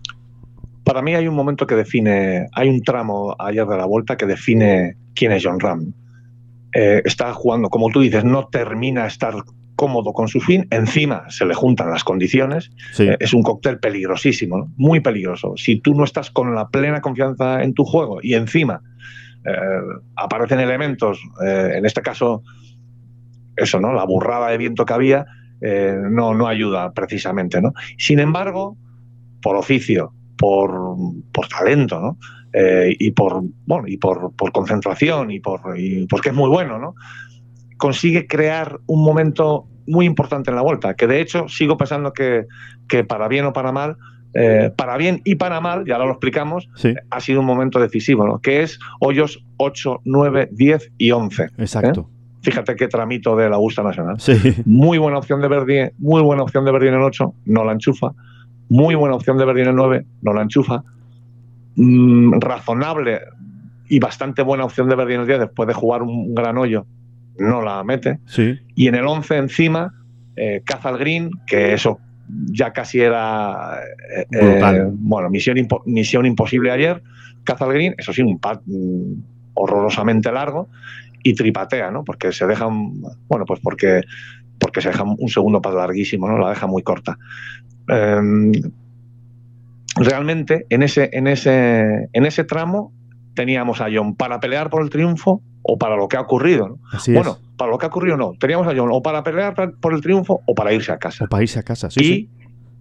Para mí hay un momento que define, hay un tramo ayer de la vuelta que define quién es Jon Rahm. Eh, está jugando, como tú dices, no termina de estar cómodo con su swing, encima se le juntan las condiciones, sí. eh, es un cóctel peligrosísimo, ¿no? Muy peligroso. Si tú no estás con la plena confianza en tu juego y encima eh, aparecen elementos, eh, en este caso, eso, ¿no? La burrada de viento que había, eh, no, no ayuda precisamente, ¿no? Sin embargo, por oficio, por, por talento, ¿no? Eh, y por, bueno, y por, por concentración y por y porque es muy bueno, ¿no? Consigue crear un momento muy importante en la Vuelta, que de hecho sigo pensando que, que para bien o para mal, eh, para bien y para mal, ya lo explicamos, sí. ha sido un momento decisivo, ¿no? Que es Hoyos ocho, nueve, diez y once. Exacto. ¿eh? Fíjate qué tramito de la Augusta Nacional. Sí. Muy buena opción de Verdi, muy buena opción de Verdi en el ocho, no la enchufa. Muy buena opción de Verdi en el nueve, no la enchufa. Mm, razonable y bastante buena opción de Verdi en el diez después de jugar un gran hoyo, no la mete. Sí. Y en el once encima, eh, caza al green, que eso ya casi era eh, eh, bueno, misión, impo misión imposible ayer. Caza al green, eso sí, un pad mm, horrorosamente largo, y tripatea, ¿no? Porque se deja, bueno, pues porque, porque se deja un segundo pad larguísimo, ¿no? La deja muy corta. Eh, realmente, en ese, en, ese, en ese tramo teníamos a John para pelear por el triunfo o para lo que ha ocurrido, ¿no? Así bueno, es. para lo que ha ocurrido no. Teníamos a John o para pelear por el triunfo o para irse a casa. O para irse a casa, sí, y, sí.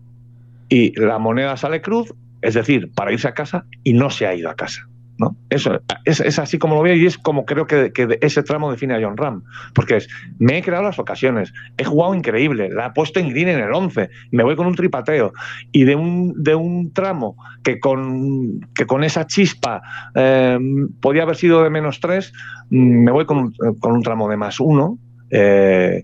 Y la moneda sale cruz, es decir, para irse a casa, y no se ha ido a casa, ¿no? Eso es, es así como lo veo y es como creo que, que ese tramo define a Jon Rahm, porque es, me he creado las ocasiones, he jugado increíble, la he puesto en green en el once, me voy con un tripateo, y de un, de un tramo que con, que con esa chispa eh, podía haber sido de menos tres, me voy con un, con un tramo de más uno, eh,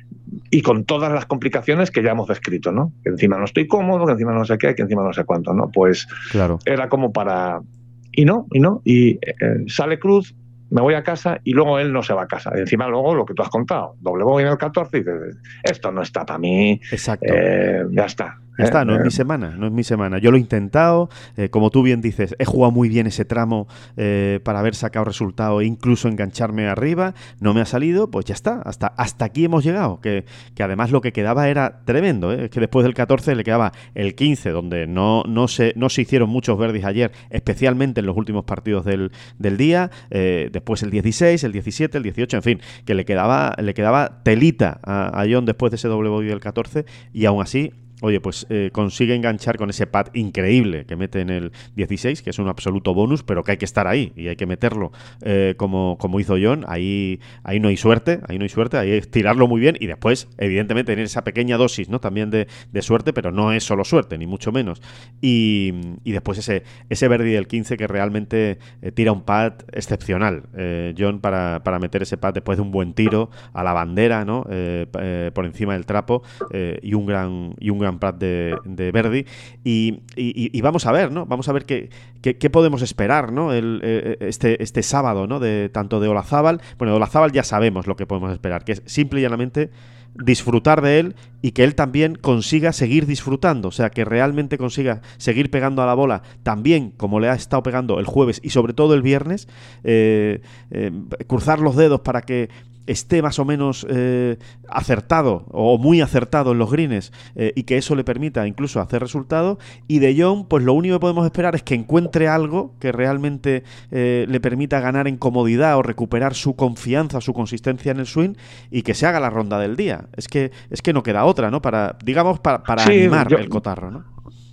y con todas las complicaciones que ya hemos descrito, ¿no? Que encima no estoy cómodo, que encima no sé qué, que encima no sé cuánto, ¿no? Pues claro. Era como para... Y no, y no, y eh, sale cruz, me voy a casa y luego él no se va a casa. Y encima luego lo que tú has contado, doble bogey en el catorce y dices, esto no está para mí. Exacto. Eh, ya está. Ya está, eh, no eh. es mi semana, no es mi semana. Yo lo he intentado, eh, como tú bien dices, he jugado muy bien ese tramo eh, para haber sacado resultado e incluso engancharme arriba, no me ha salido, pues ya está, hasta, hasta aquí hemos llegado, que, que además lo que quedaba era tremendo, ¿eh? Es que después del catorce le quedaba el quince, donde no, no, se, no se hicieron muchos verdis ayer, especialmente en los últimos partidos del, del día, eh, después el dieciséis, el diecisiete, el dieciocho, en fin, que le quedaba, le quedaba telita a, a Jon después de ese doble bogey del catorce, y aún así... Oye, pues eh, consigue enganchar con ese pad increíble que mete en el dieciséis, que es un absoluto bonus, pero que hay que estar ahí y hay que meterlo eh, como, como hizo Jon. Ahí, ahí no hay suerte, ahí no hay suerte, ahí es tirarlo muy bien y después, evidentemente, tener esa pequeña dosis, ¿no? También de, de suerte, pero no es solo suerte, ni mucho menos. Y, y después ese, ese birdie del quince que realmente eh, tira un pad excepcional, eh, Jon, para, para meter ese pad después de un buen tiro a la bandera, ¿no? Eh, eh, por encima del trapo eh, y un gran y un gran pad de, de Verdi y, y, y vamos a ver, ¿no? Vamos a ver qué, qué, qué podemos esperar, ¿no? El, este, este sábado, ¿no? De, tanto de Olazábal, bueno, de Olazábal ya sabemos lo que podemos esperar, que es simple y llanamente disfrutar de él y que él también consiga seguir disfrutando, o sea, que realmente consiga seguir pegando a la bola también como le ha estado pegando el jueves y sobre todo el viernes, eh, eh, cruzar los dedos para que esté más o menos eh, acertado o muy acertado en los greens eh, y que eso le permita incluso hacer resultado. Y de Jon, pues lo único que podemos esperar es que encuentre algo que realmente eh, le permita ganar en comodidad o recuperar su confianza, su consistencia en el swing y que se haga la ronda del día. Es que es que no queda otra, ¿no? Para, digamos, para, para sí, animar yo... el cotarro, ¿no?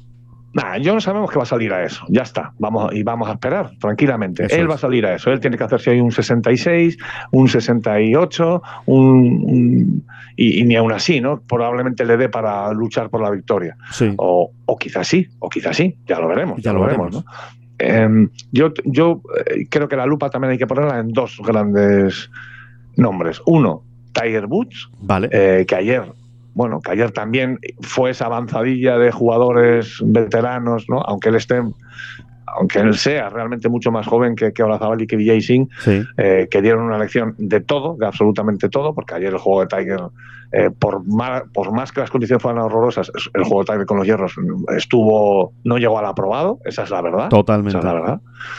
Nah, Jon sabemos que va a salir a eso, ya está, vamos y vamos a esperar tranquilamente. Eso Él es. va a salir a eso, él tiene que hacerse ahí un sesenta y seis, un sesenta y ocho, un, un y, y ni aún así, ¿no? Probablemente le dé para luchar por la victoria. Sí. O, o quizás sí, o quizás sí, ya lo veremos, ya, ya lo, lo veremos, veremos, ¿no? Eh, yo yo eh, creo que la lupa también hay que ponerla en dos grandes nombres. Uno, Tiger Woods, vale. eh, que ayer Bueno, que ayer también fue esa avanzadilla de jugadores veteranos, ¿no? Aunque él esté, aunque él sea realmente mucho más joven que, que Olazábal y que Vijay Singh, sí. eh, que dieron una lección de todo, de absolutamente todo, porque ayer el juego de Tiger, eh, por, más, por más que las condiciones fueran horrorosas, el juego de Tiger con los hierros estuvo, no llegó al aprobado, esa es la verdad. Totalmente. Esa es la verdad.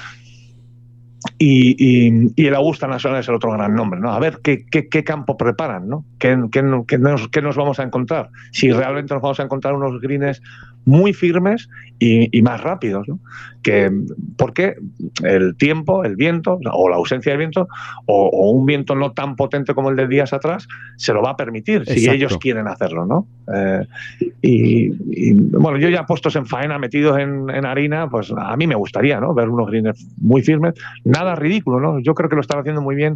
Y, y, y el Augusta Nacional es el otro gran nombre, ¿no? A ver qué, qué, qué campo preparan, ¿no? ¿Qué, qué, qué, nos, ¿Qué nos vamos a encontrar? Si realmente nos vamos a encontrar unos greens muy firmes y, y más rápidos, ¿no? Que, porque el tiempo, el viento, o la ausencia de viento, o, o un viento no tan potente como el de días atrás, se lo va a permitir. Exacto. Si ellos quieren hacerlo, ¿no? Eh, y, y, bueno, yo ya puestos en faena, metidos en, en harina, pues a mí me gustaría, ¿no? Ver unos greens muy firmes. Nada ridículo, ¿no? Yo creo que lo están haciendo muy bien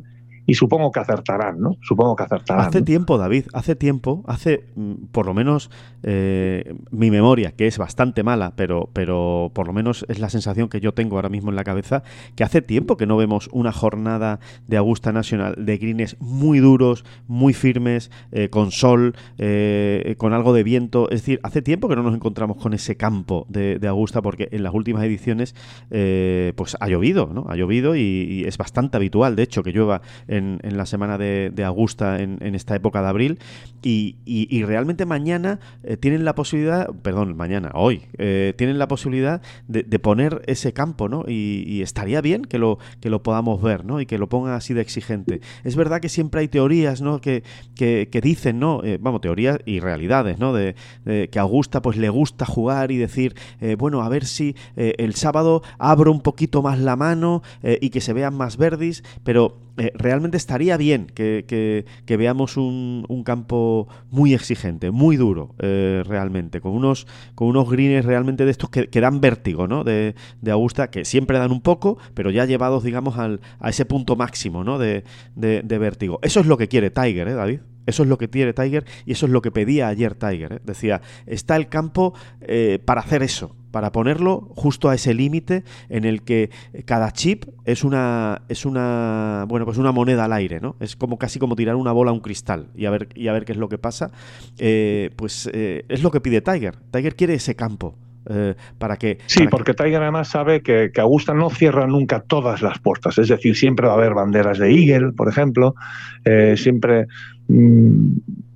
y supongo que acertarán, ¿no? Supongo que acertarán. Hace ¿no? tiempo, David, hace tiempo, hace por lo menos eh, mi memoria, que es bastante mala, pero, pero por lo menos es la sensación que yo tengo ahora mismo en la cabeza, que hace tiempo que no vemos una jornada de Augusta National de greens muy duros, muy firmes, eh, con sol, eh, con algo de viento. Es decir, hace tiempo que no nos encontramos con ese campo de, de Augusta, porque en las últimas ediciones eh, pues ha llovido, ¿no? Ha llovido y, y es bastante habitual, de hecho, que llueva en, en la semana de, de Augusta en, en esta época de abril y, y, y realmente mañana eh, tienen la posibilidad, perdón, mañana, hoy, eh, tienen la posibilidad de, de poner ese campo, ¿no? Y, y estaría bien que lo, que lo podamos ver, ¿no? Y que lo pongan así de exigente. Es verdad que siempre hay teorías, ¿no? Que, que, que dicen, ¿no? Eh, vamos, teorías y realidades, ¿no? De, de que a Augusta pues le gusta jugar y decir, eh, bueno, a ver si eh, el sábado abro un poquito más la mano eh, y que se vean más verdis, pero Eh, realmente estaría bien que, que, que veamos un, un campo muy exigente, muy duro, eh, realmente, con unos, con unos greens realmente de estos que, que dan vértigo, ¿no? De, de Augusta, que siempre dan un poco, pero ya llevados, digamos, al, a ese punto máximo, ¿no? De, de, de vértigo. Eso es lo que quiere Tiger, ¿eh, David? Eso es lo que quiere Tiger y eso es lo que pedía ayer Tiger, ¿eh? Decía, está el campo eh, para hacer eso, para ponerlo justo a ese límite en el que cada chip es una es una bueno pues una moneda al aire, ¿no? Es como casi como tirar una bola a un cristal y a ver y a ver qué es lo que pasa. Eh, pues eh, es lo que pide Tiger. Tiger quiere ese campo. Eh, para que sí, para porque que... Tiger además sabe que, que Augusta no cierra nunca todas las puertas, es decir, siempre va a haber banderas de Eagle, por ejemplo, eh, siempre mmm,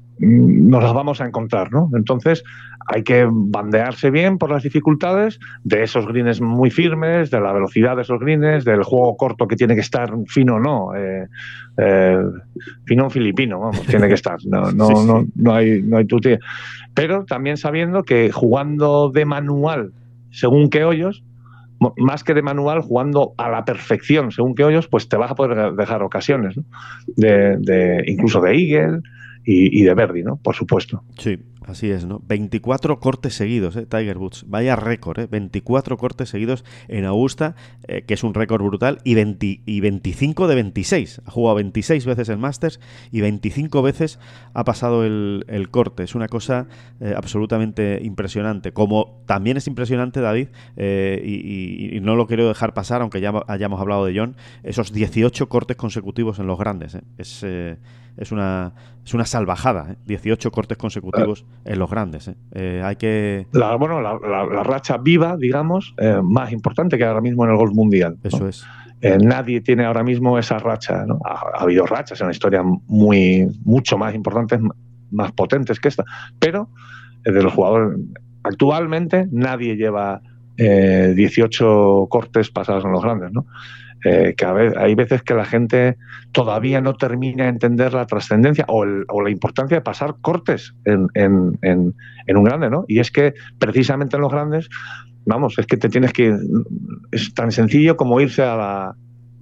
nos las vamos a encontrar, ¿no? Entonces hay que bandearse bien por las dificultades de esos greens muy firmes, de la velocidad de esos greens, del juego corto que tiene que estar fino, no, eh, eh, fino filipino, vamos, tiene que estar, no, no, sí, sí. no, no hay, no hay tutía. Pero también sabiendo que jugando de manual, según qué hoyos, más que de manual, jugando a la perfección, según qué hoyos, pues te vas a poder dejar ocasiones, ¿no? de, de, incluso de Eagle y, y de birdie, ¿no? Por supuesto. Sí, así es, ¿no? veinticuatro cortes seguidos, ¿eh? Tiger Woods. Vaya récord, ¿eh? veinticuatro cortes seguidos en Augusta, eh, que es un récord brutal, y, veinte, y veinticinco de veintiséis. Ha jugado veintiséis veces el Masters y veinticinco veces ha pasado el, el corte. Es una cosa eh, absolutamente impresionante. Como también es impresionante, David, eh, y, y, y no lo quiero dejar pasar, aunque ya hayamos hablado de John, esos dieciocho cortes consecutivos en los grandes. ¿eh? Es... Eh, Es una, es una salvajada, ¿eh? dieciocho cortes consecutivos en los grandes. ¿eh? Eh, hay que... La, bueno, la, la, la racha viva, digamos, eh, más importante que ahora mismo en el golf mundial, ¿no? Eso es. Eh, nadie tiene ahora mismo esa racha, ¿no? Ha, ha habido rachas en la historia muy, mucho más importantes, más potentes que esta, pero eh, de los jugadores actualmente nadie lleva eh, dieciocho cortes pasados en los grandes, ¿no? Eh, que a veces, hay veces que la gente todavía no termina de entender la trascendencia o, o la importancia de pasar cortes en, en, en, en un grande, ¿no? Y es que precisamente en los grandes, vamos, es que te tienes que... Es tan sencillo como irse a la,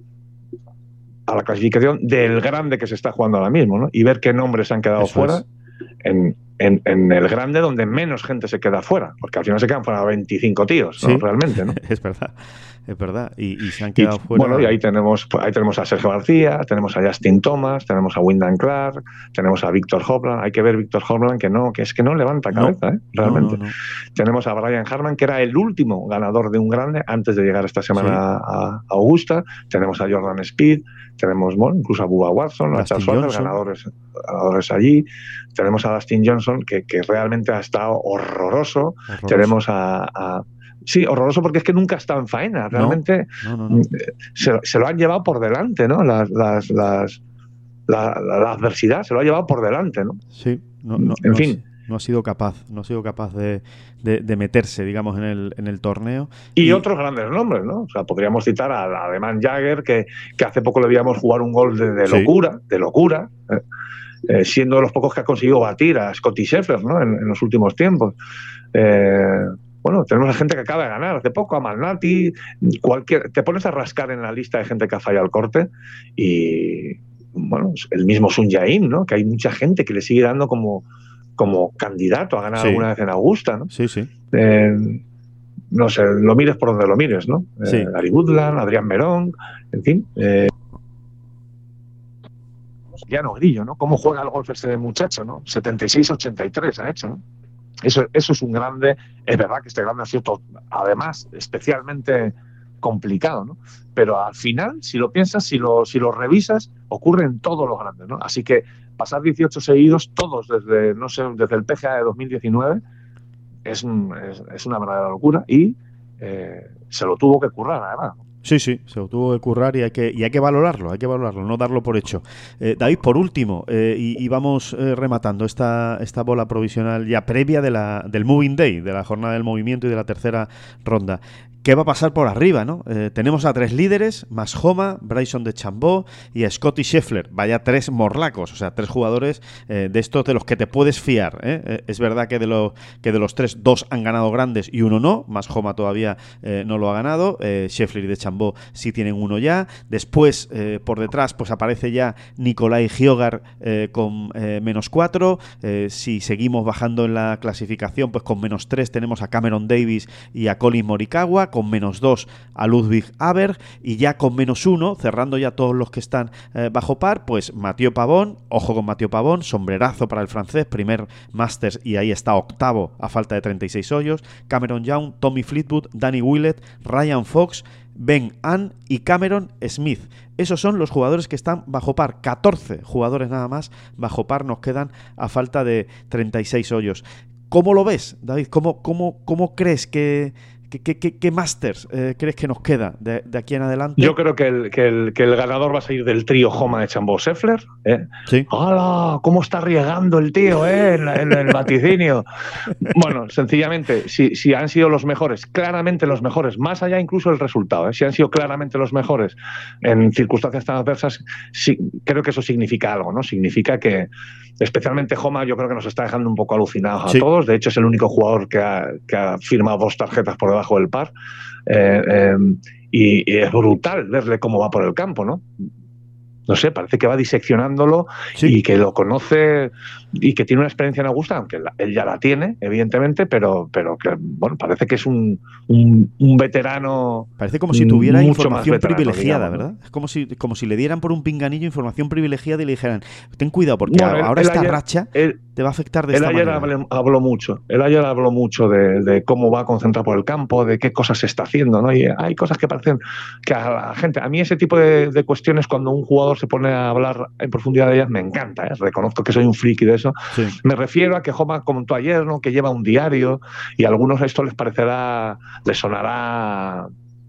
a la clasificación del grande que se está jugando ahora mismo, ¿no? Y ver qué nombres se han quedado Eso fuera es. en, en, en el grande donde menos gente se queda fuera, porque al final se quedan fuera veinticinco tíos, ¿no? Sí, realmente, ¿no? es verdad. Es verdad, y, y se han quedado y, fuera. Bueno, y ahí tenemos, ahí tenemos a Sergio García, tenemos a Justin Thomas, tenemos a Wyndham Clark, tenemos a Víctor Hovland. Hay que ver Víctor Hovland que no, que es que no levanta cabeza, no, ¿eh? Realmente. No, no, no. Tenemos a Brian Harman, que era el último ganador de un grande antes de llegar esta semana sí. a, a Augusta. Tenemos a Jordan Speed, tenemos bueno, incluso a Bubba Watson, Dustin a Charles Schwartz, ganadores, ganadores allí. Tenemos a Dustin Johnson, que, que realmente ha estado horroroso. horroroso. Tenemos a, a Sí, horroroso porque es que nunca ha estado en faena. Realmente no, no, no, no. Se, se lo han llevado por delante, ¿no? Las, las, las, la, la, la adversidad se lo ha llevado por delante, ¿no? Sí, no, no, en no fin. Ha, no ha sido capaz, no ha sido capaz de, de, de meterse, digamos, en el, en el torneo. Y, y otros grandes nombres, ¿no? O sea, podríamos citar al alemán Jagger, que, que hace poco le veíamos jugar un gol de, de locura, sí. de locura, ¿eh? Eh, siendo de los pocos que ha conseguido batir a Scottie Scheffler, ¿no? En, en los últimos tiempos. Eh, Bueno, tenemos a gente que acaba de ganar hace poco, a Malnati, cualquier, te pones a rascar en la lista de gente que ha fallado el corte y, bueno, el mismo Sun Jae-in, ¿no? Que hay mucha gente que le sigue dando como, como candidato a ganar sí. alguna vez en Augusta, ¿no? Sí, sí. Eh, no sé, lo mires por donde lo mires, ¿no? Sí. Eh, Gary Woodland, Adrián Merón, en fin. Eh, Llano Grillo, ¿no? Cómo juega el golf ese muchacho, ¿no? setenta y seis ochenta y tres ha hecho, ¿no? Eso, eso es un grande. Es verdad que este grande ha sido, además, especialmente complicado, ¿no? Pero al final, si lo piensas, si lo, si lo revisas, ocurren todos los grandes, ¿no? Así que pasar dieciocho seguidos, todos desde, no sé, desde el P G A de dos mil diecinueve, es, es, es una verdadera locura y eh, se lo tuvo que currar, además. Sí, sí, se lo tuvo que currar y hay que, y hay que valorarlo, hay que valorarlo, no darlo por hecho. Eh, David, por último, eh, y, y vamos eh, rematando esta, esta bola provisional ya previa de la, del Moving Day, de la jornada del movimiento y de la tercera ronda. ¿Qué va a pasar por arriba, no? Eh, tenemos a tres líderes, más Homa, Bryson DeChambeau y a Scottie Scheffler. Vaya tres morlacos, o sea, tres jugadores eh, de estos de los que te puedes fiar, ¿eh? Eh, es verdad que de, lo, que de los tres, dos han ganado grandes y uno no. Más Homa todavía eh, no lo ha ganado. Eh, Scheffler y DeChambeau sí tienen uno ya. Después, eh, por detrás, pues aparece ya Nicolai Hjøgaard eh, con eh, menos cuatro. Eh, si seguimos bajando en la clasificación, pues con menos tres tenemos a Cameron Davis y a Collin Morikawa. Con menos dos a Ludwig Aberg y ya con menos uno, cerrando ya todos los que están eh, bajo par, pues Mathieu Pavón, ojo con Mathieu Pavón, sombrerazo para el francés, primer Masters y ahí está octavo a falta de treinta y seis hoyos, Cameron Young, Tommy Fleetwood, Danny Willett, Ryan Fox, Ben An y Cameron Smith. Esos son los jugadores que están bajo par. catorce jugadores nada más bajo par nos quedan a falta de treinta y seis hoyos. ¿Cómo lo ves, David? ¿Cómo, cómo, cómo crees que ¿Qué, qué, qué, qué Masters eh, crees que nos queda de, de aquí en adelante? Yo creo que el, que, el, que el ganador va a salir del trío Homa de DeChambeau Scheffler. ¿eh? Sí. ¡Hala! ¿Cómo está riegando el tío eh? en, en el vaticinio? Bueno, sencillamente, si, si han sido los mejores, claramente los mejores, más allá incluso del resultado, ¿eh? si han sido claramente los mejores en circunstancias tan adversas, sí, creo que eso significa algo, ¿no? Significa que, especialmente Homa, yo creo que nos está dejando un poco alucinados a sí. todos. De hecho, es el único jugador que ha, que ha firmado dos tarjetas por debajo del par. Eh, eh, y, y es brutal verle cómo va por el campo, ¿no? No sé, parece que va diseccionándolo sí. y que lo conoce y que tiene una experiencia en Augusta, aunque la, él ya la tiene, evidentemente, pero, pero que, bueno, parece que es un, un, un veterano. Parece como si tuviera información veterano, privilegiada, digamos, ¿verdad? ¿no? Es como si, como si le dieran por un pinganillo información privilegiada y le dijeran, ten cuidado, porque bueno, él, ahora él esta ayer, ayer, racha te va a afectar de él esta ayer manera. Habló, habló mucho, él ayer habló mucho de, de cómo va a concentrar por el campo, de qué cosas se está haciendo, ¿no? Y hay cosas que parecen que a la gente, a mí ese tipo de, de cuestiones, cuando un jugador se pone a hablar en profundidad de ellas, me encanta, ¿eh? Reconozco que soy un friki de eso. Sí. Me refiero a que Homa comentó ayer, ¿no? Que lleva un diario y a algunos esto les parecerá, les sonará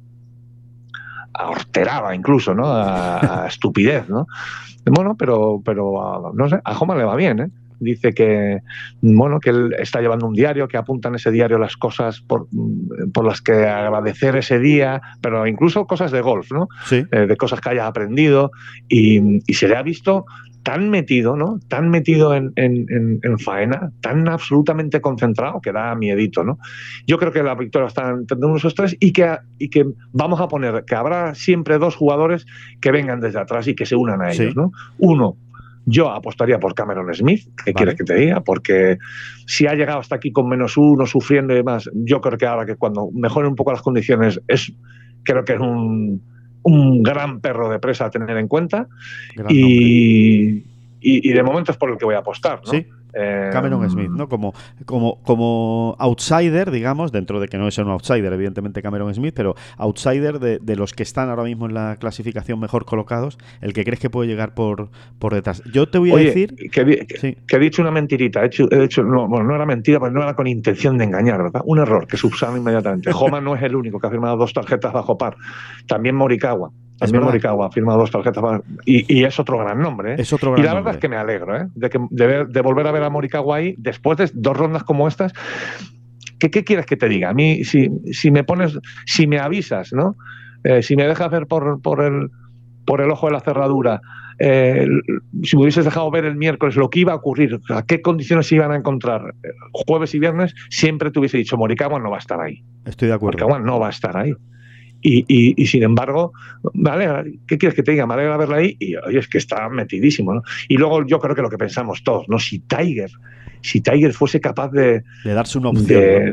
a horterada incluso, ¿no? A, a estupidez, ¿no? Bueno, pero, pero a, no sé, a Homa le va bien, ¿eh? Dice que, bueno, que él está llevando un diario, que apunta en ese diario las cosas por, por las que agradecer ese día, pero incluso cosas de golf, ¿no? Sí. Eh, de cosas que haya aprendido y, y se le ha visto tan metido, ¿no? Tan metido en, en, en, en faena, tan absolutamente concentrado que da miedito, ¿no? Yo creo que la victoria está entre uno de esos tres y que, y que vamos a poner que habrá siempre dos jugadores que vengan desde atrás y que se unan a ellos, sí. ¿no? Uno, yo apostaría por Cameron Smith, ¿qué vale. quieres que te diga? Porque si ha llegado hasta aquí con menos uno, sufriendo y demás, yo creo que ahora que cuando mejoren un poco las condiciones, es creo que es un, un gran perro de presa a tener en cuenta. Y, y, y de momento es por el que voy a apostar, ¿no? Sí. Eh, Cameron Smith, ¿no? Como, como, como outsider, digamos, dentro de que no es un outsider, evidentemente, Cameron Smith, pero outsider de, de los que están ahora mismo en la clasificación mejor colocados, el que crees que puede llegar por, por detrás. Yo te voy a Oye, decir... Que, que, sí. que he dicho una mentirita, he hecho, he hecho, no, bueno, no era mentira, pero no era con intención de engañar, ¿verdad? Un error que subsano inmediatamente. Homa no es el único que ha firmado dos tarjetas bajo par, también Morikawa. También Morikawa ha firmado dos tarjetas y, y es otro gran nombre, ¿eh? Es otro gran y la nombre. verdad es que me alegro, ¿eh? de, que, de, ver, de volver a ver a Morikawa ahí después de dos rondas como estas. ¿Qué, qué quieres que te diga? A mí, si, si me pones, si me avisas, ¿no? Eh, si me dejas ver por, por, el, por el ojo de la cerradura, eh, si me hubieses dejado ver el miércoles lo que iba a ocurrir, a qué condiciones se iban a encontrar jueves y viernes, siempre te hubiese dicho Morikawa no va a estar ahí. Estoy de acuerdo. Morikawa no va a estar ahí. Y, y, y sin embargo, me alegra, ¿qué quieres que te diga? Me alegra verla ahí y oye, es que está metidísimo, ¿no? Y luego yo creo que lo que pensamos todos, ¿no? Si Tiger, si Tiger fuese capaz de... De darse una opción, de, ¿no?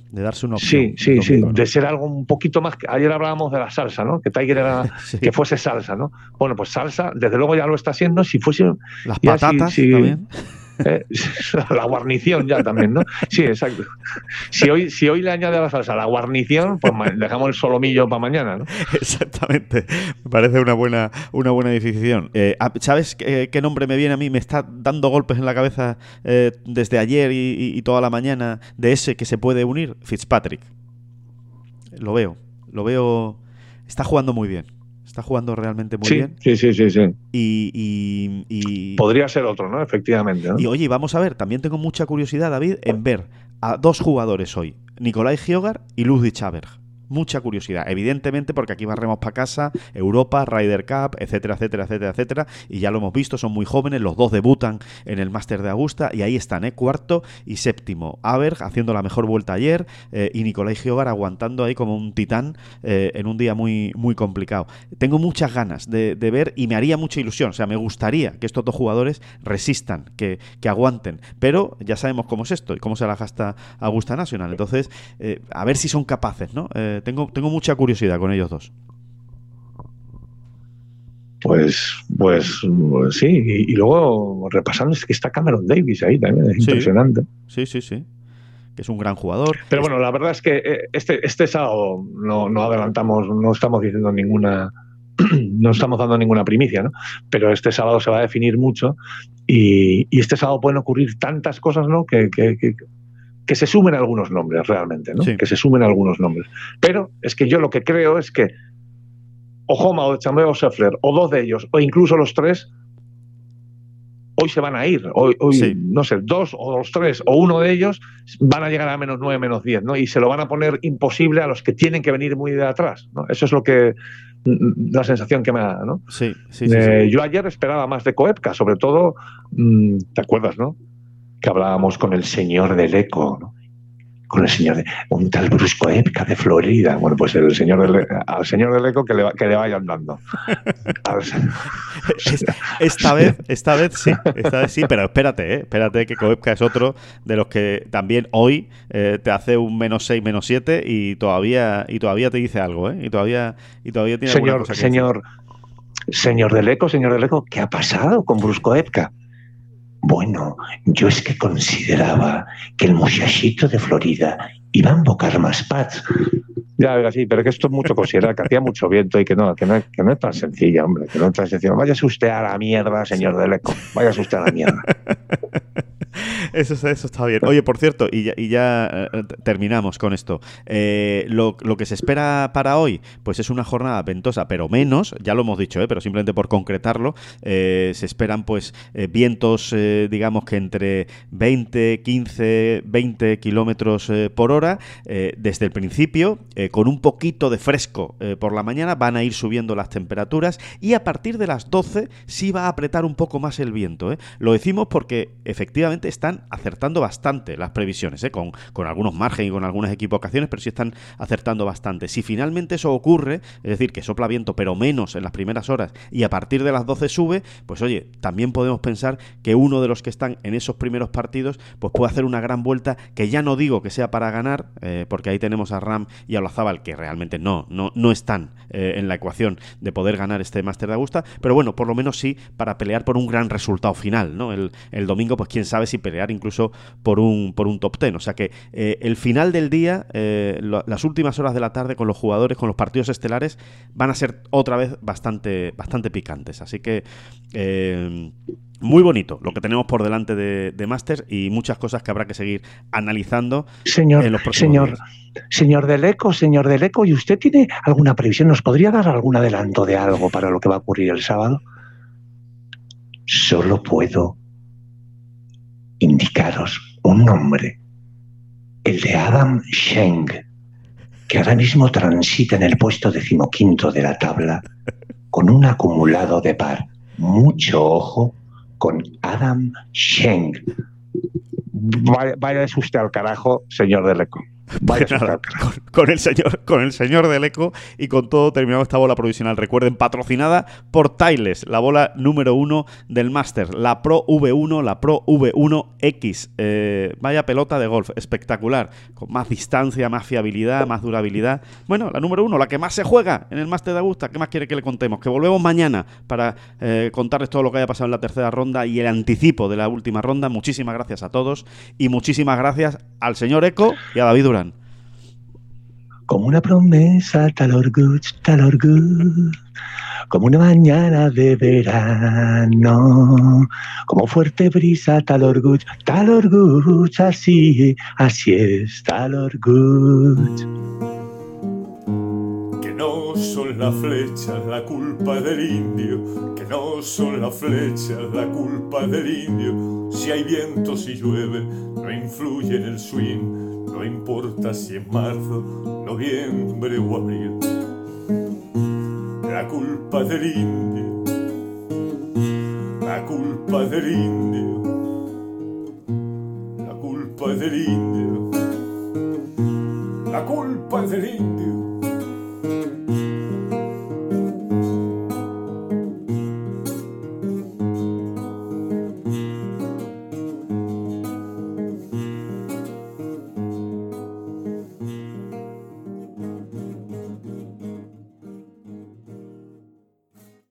De darse una opción. Sí, sí, domingo, sí, ¿no? de ser algo un poquito más. Ayer hablábamos de la salsa, ¿no? Que Tiger era Sí. que fuese salsa, ¿no? Bueno, pues salsa, desde luego ya lo está siendo. Si fuese Las ya patatas si, si, también. Eh, la guarnición ya también, ¿no? Sí, exacto. Si hoy, si hoy le añade a la salsa la guarnición, pues dejamos el solomillo para mañana, ¿no? Exactamente. Me parece una buena, una buena definición. Eh, ¿Sabes qué, qué nombre me viene a mí? Me está dando golpes en la cabeza eh, desde ayer y, y, y toda la mañana de ese que se puede unir. Fitzpatrick. Lo veo. Lo veo. Está jugando muy bien. Está jugando realmente muy sí, bien. Sí, sí, sí, sí. Y, y, y podría ser otro, ¿no? Efectivamente, ¿no? Y oye, vamos a ver, también tengo mucha curiosidad, David, en ver a dos jugadores hoy, Nicolai Hjøgaard y Ludwig Chaberg. Mucha curiosidad, evidentemente, porque aquí barremos para casa, Europa, Ryder Cup, etcétera, etcétera, etcétera, etcétera, y ya lo hemos visto, son muy jóvenes, los dos debutan en el Máster de Augusta, y ahí están, ¿eh? Cuarto y séptimo. Aberg haciendo la mejor vuelta ayer, eh, y Nicolai Hjøgaard aguantando ahí como un titán eh, en un día muy, muy complicado. Tengo muchas ganas de, de ver, y me haría mucha ilusión, o sea, me gustaría que estos dos jugadores resistan, que, que aguanten, pero ya sabemos cómo es esto y cómo se la gasta Augusta National, entonces, eh, a ver si son capaces, ¿no? Eh, Tengo, tengo mucha curiosidad con ellos dos. Pues, pues, pues sí, y, y luego repasando, es que está Cameron Davis ahí también, es sí, impresionante. Sí, sí, sí. Que es un gran jugador. Pero bueno, la verdad es que este, este sábado no, no adelantamos, no estamos diciendo ninguna, no estamos dando ninguna primicia, ¿no? Pero este sábado se va a definir mucho y, y este sábado pueden ocurrir tantas cosas, ¿no? Que, que, que que se sumen algunos nombres realmente, ¿no? Sí. Que se sumen algunos nombres. Pero es que yo lo que creo es que o Homa o Chambe o Scheffler, o dos de ellos, o incluso los tres, hoy se van a ir. Hoy, hoy sí. No sé, dos o los tres, o uno de ellos van a llegar a menos nueve, menos diez, ¿no? Y se lo van a poner imposible a los que tienen que venir muy de atrás, ¿no? Eso es lo que la sensación que me da, ¿no? Sí, sí, sí, eh, sí. Yo ayer esperaba más de Koepka, sobre todo, mmm, ¿te acuerdas, no? Que hablábamos con el señor del eco, ¿no? Con el señor de un tal Brooks Koepka de Florida. Bueno, pues el señor del, al señor del eco que le, que le vayan dando. Esta vez, esta vez sí, esta vez sí, pero espérate, ¿eh? espérate que Koepka es otro de los que también hoy eh, te hace un menos seis, menos siete y todavía y todavía te dice algo, ¿eh? Y todavía y todavía tiene señor, alguna cosa que señor, decir. Señor del eco, señor del eco, ¿qué ha pasado con Brooks Koepka? Bueno, yo es que consideraba que el muchachito de Florida iba a invocar más pads. Ya, oiga, sí, pero que esto es mucho considerar, que hacía mucho viento y que no, que no, que no es tan sencilla, hombre, que no es tan sencilla. Váyase usted a la mierda, señor del eco, váyase usted a la mierda. Eso, eso está bien. Oye, por cierto, y ya, y ya eh, terminamos con esto. Eh, lo, lo que se espera para hoy, pues es una jornada ventosa, pero menos, ya lo hemos dicho, eh, pero simplemente por concretarlo, eh, se esperan pues eh, vientos, eh, digamos que entre veinte, quince, veinte kilómetros eh, por hora, eh, desde el principio, eh, con un poquito de fresco eh, por la mañana, van a ir subiendo las temperaturas y a partir de las doce sí va a apretar un poco más el viento, eh. Lo decimos porque efectivamente están acertando bastante las previsiones, ¿eh? con, con algunos márgenes y con algunas equivocaciones, pero sí están acertando bastante. Si finalmente eso ocurre, es decir, que sopla viento pero menos en las primeras horas y a partir de las doce sube, pues oye, también podemos pensar que uno de los que están en esos primeros partidos pues puede hacer una gran vuelta, que ya no digo que sea para ganar, eh, porque ahí tenemos a Rahm y a Olazábal que realmente no, no, no están eh, en la ecuación de poder ganar este Máster de Augusta, pero bueno, por lo menos sí para pelear por un gran resultado final, ¿no? El, el domingo, pues quién sabe si pelear incluso por un por un top ten. O sea que eh, el final del día, eh, lo, las últimas horas de la tarde con los jugadores, con los partidos estelares, van a ser otra vez bastante, bastante picantes. Así que eh, muy bonito lo que tenemos por delante de, de Masters y muchas cosas que habrá que seguir analizando señor, en los próximos señor, días. Señor del eco, señor del eco, ¿y usted tiene alguna previsión? ¿Nos podría dar algún adelanto de algo para lo que va a ocurrir el sábado? Solo puedo indicaros un nombre, el de Adam Schenk, que ahora mismo transita en el puesto decimoquinto de la tabla con un acumulado de par. Mucho ojo con Adam Schenk. Vaya, vaya es usted al carajo, señor del eco. Vaya Pues nada, sorpresa. con, con el señor, con el señor del eco y con todo terminamos esta bola provisional. Recuerden, patrocinada por Tiles, la bola número uno del Máster, la Pro V uno, la Pro V uno X. Eh, vaya pelota de golf, espectacular, con más distancia, más fiabilidad, más durabilidad. Bueno, la número uno, la que más se juega en el Máster de Augusta. ¿Qué más quiere que le contemos? Que volvemos mañana para eh, contarles todo lo que haya pasado en la tercera ronda y el anticipo de la última ronda. Muchísimas gracias a todos y muchísimas gracias al señor Eco y a David Durán. Como una promesa, tal orgullo, tal orgullo, como una mañana de verano, como fuerte brisa, tal orgullo, tal orgullo, así, así es, tal orgullo. Que no son las flechas la culpa del indio, que no son las flechas la culpa del indio. Si hay viento, si llueve, no influye en el swing. No importa si es marzo, noviembre o abril. La culpa del indio, la culpa del indio, la culpa del indio, la culpa del indio.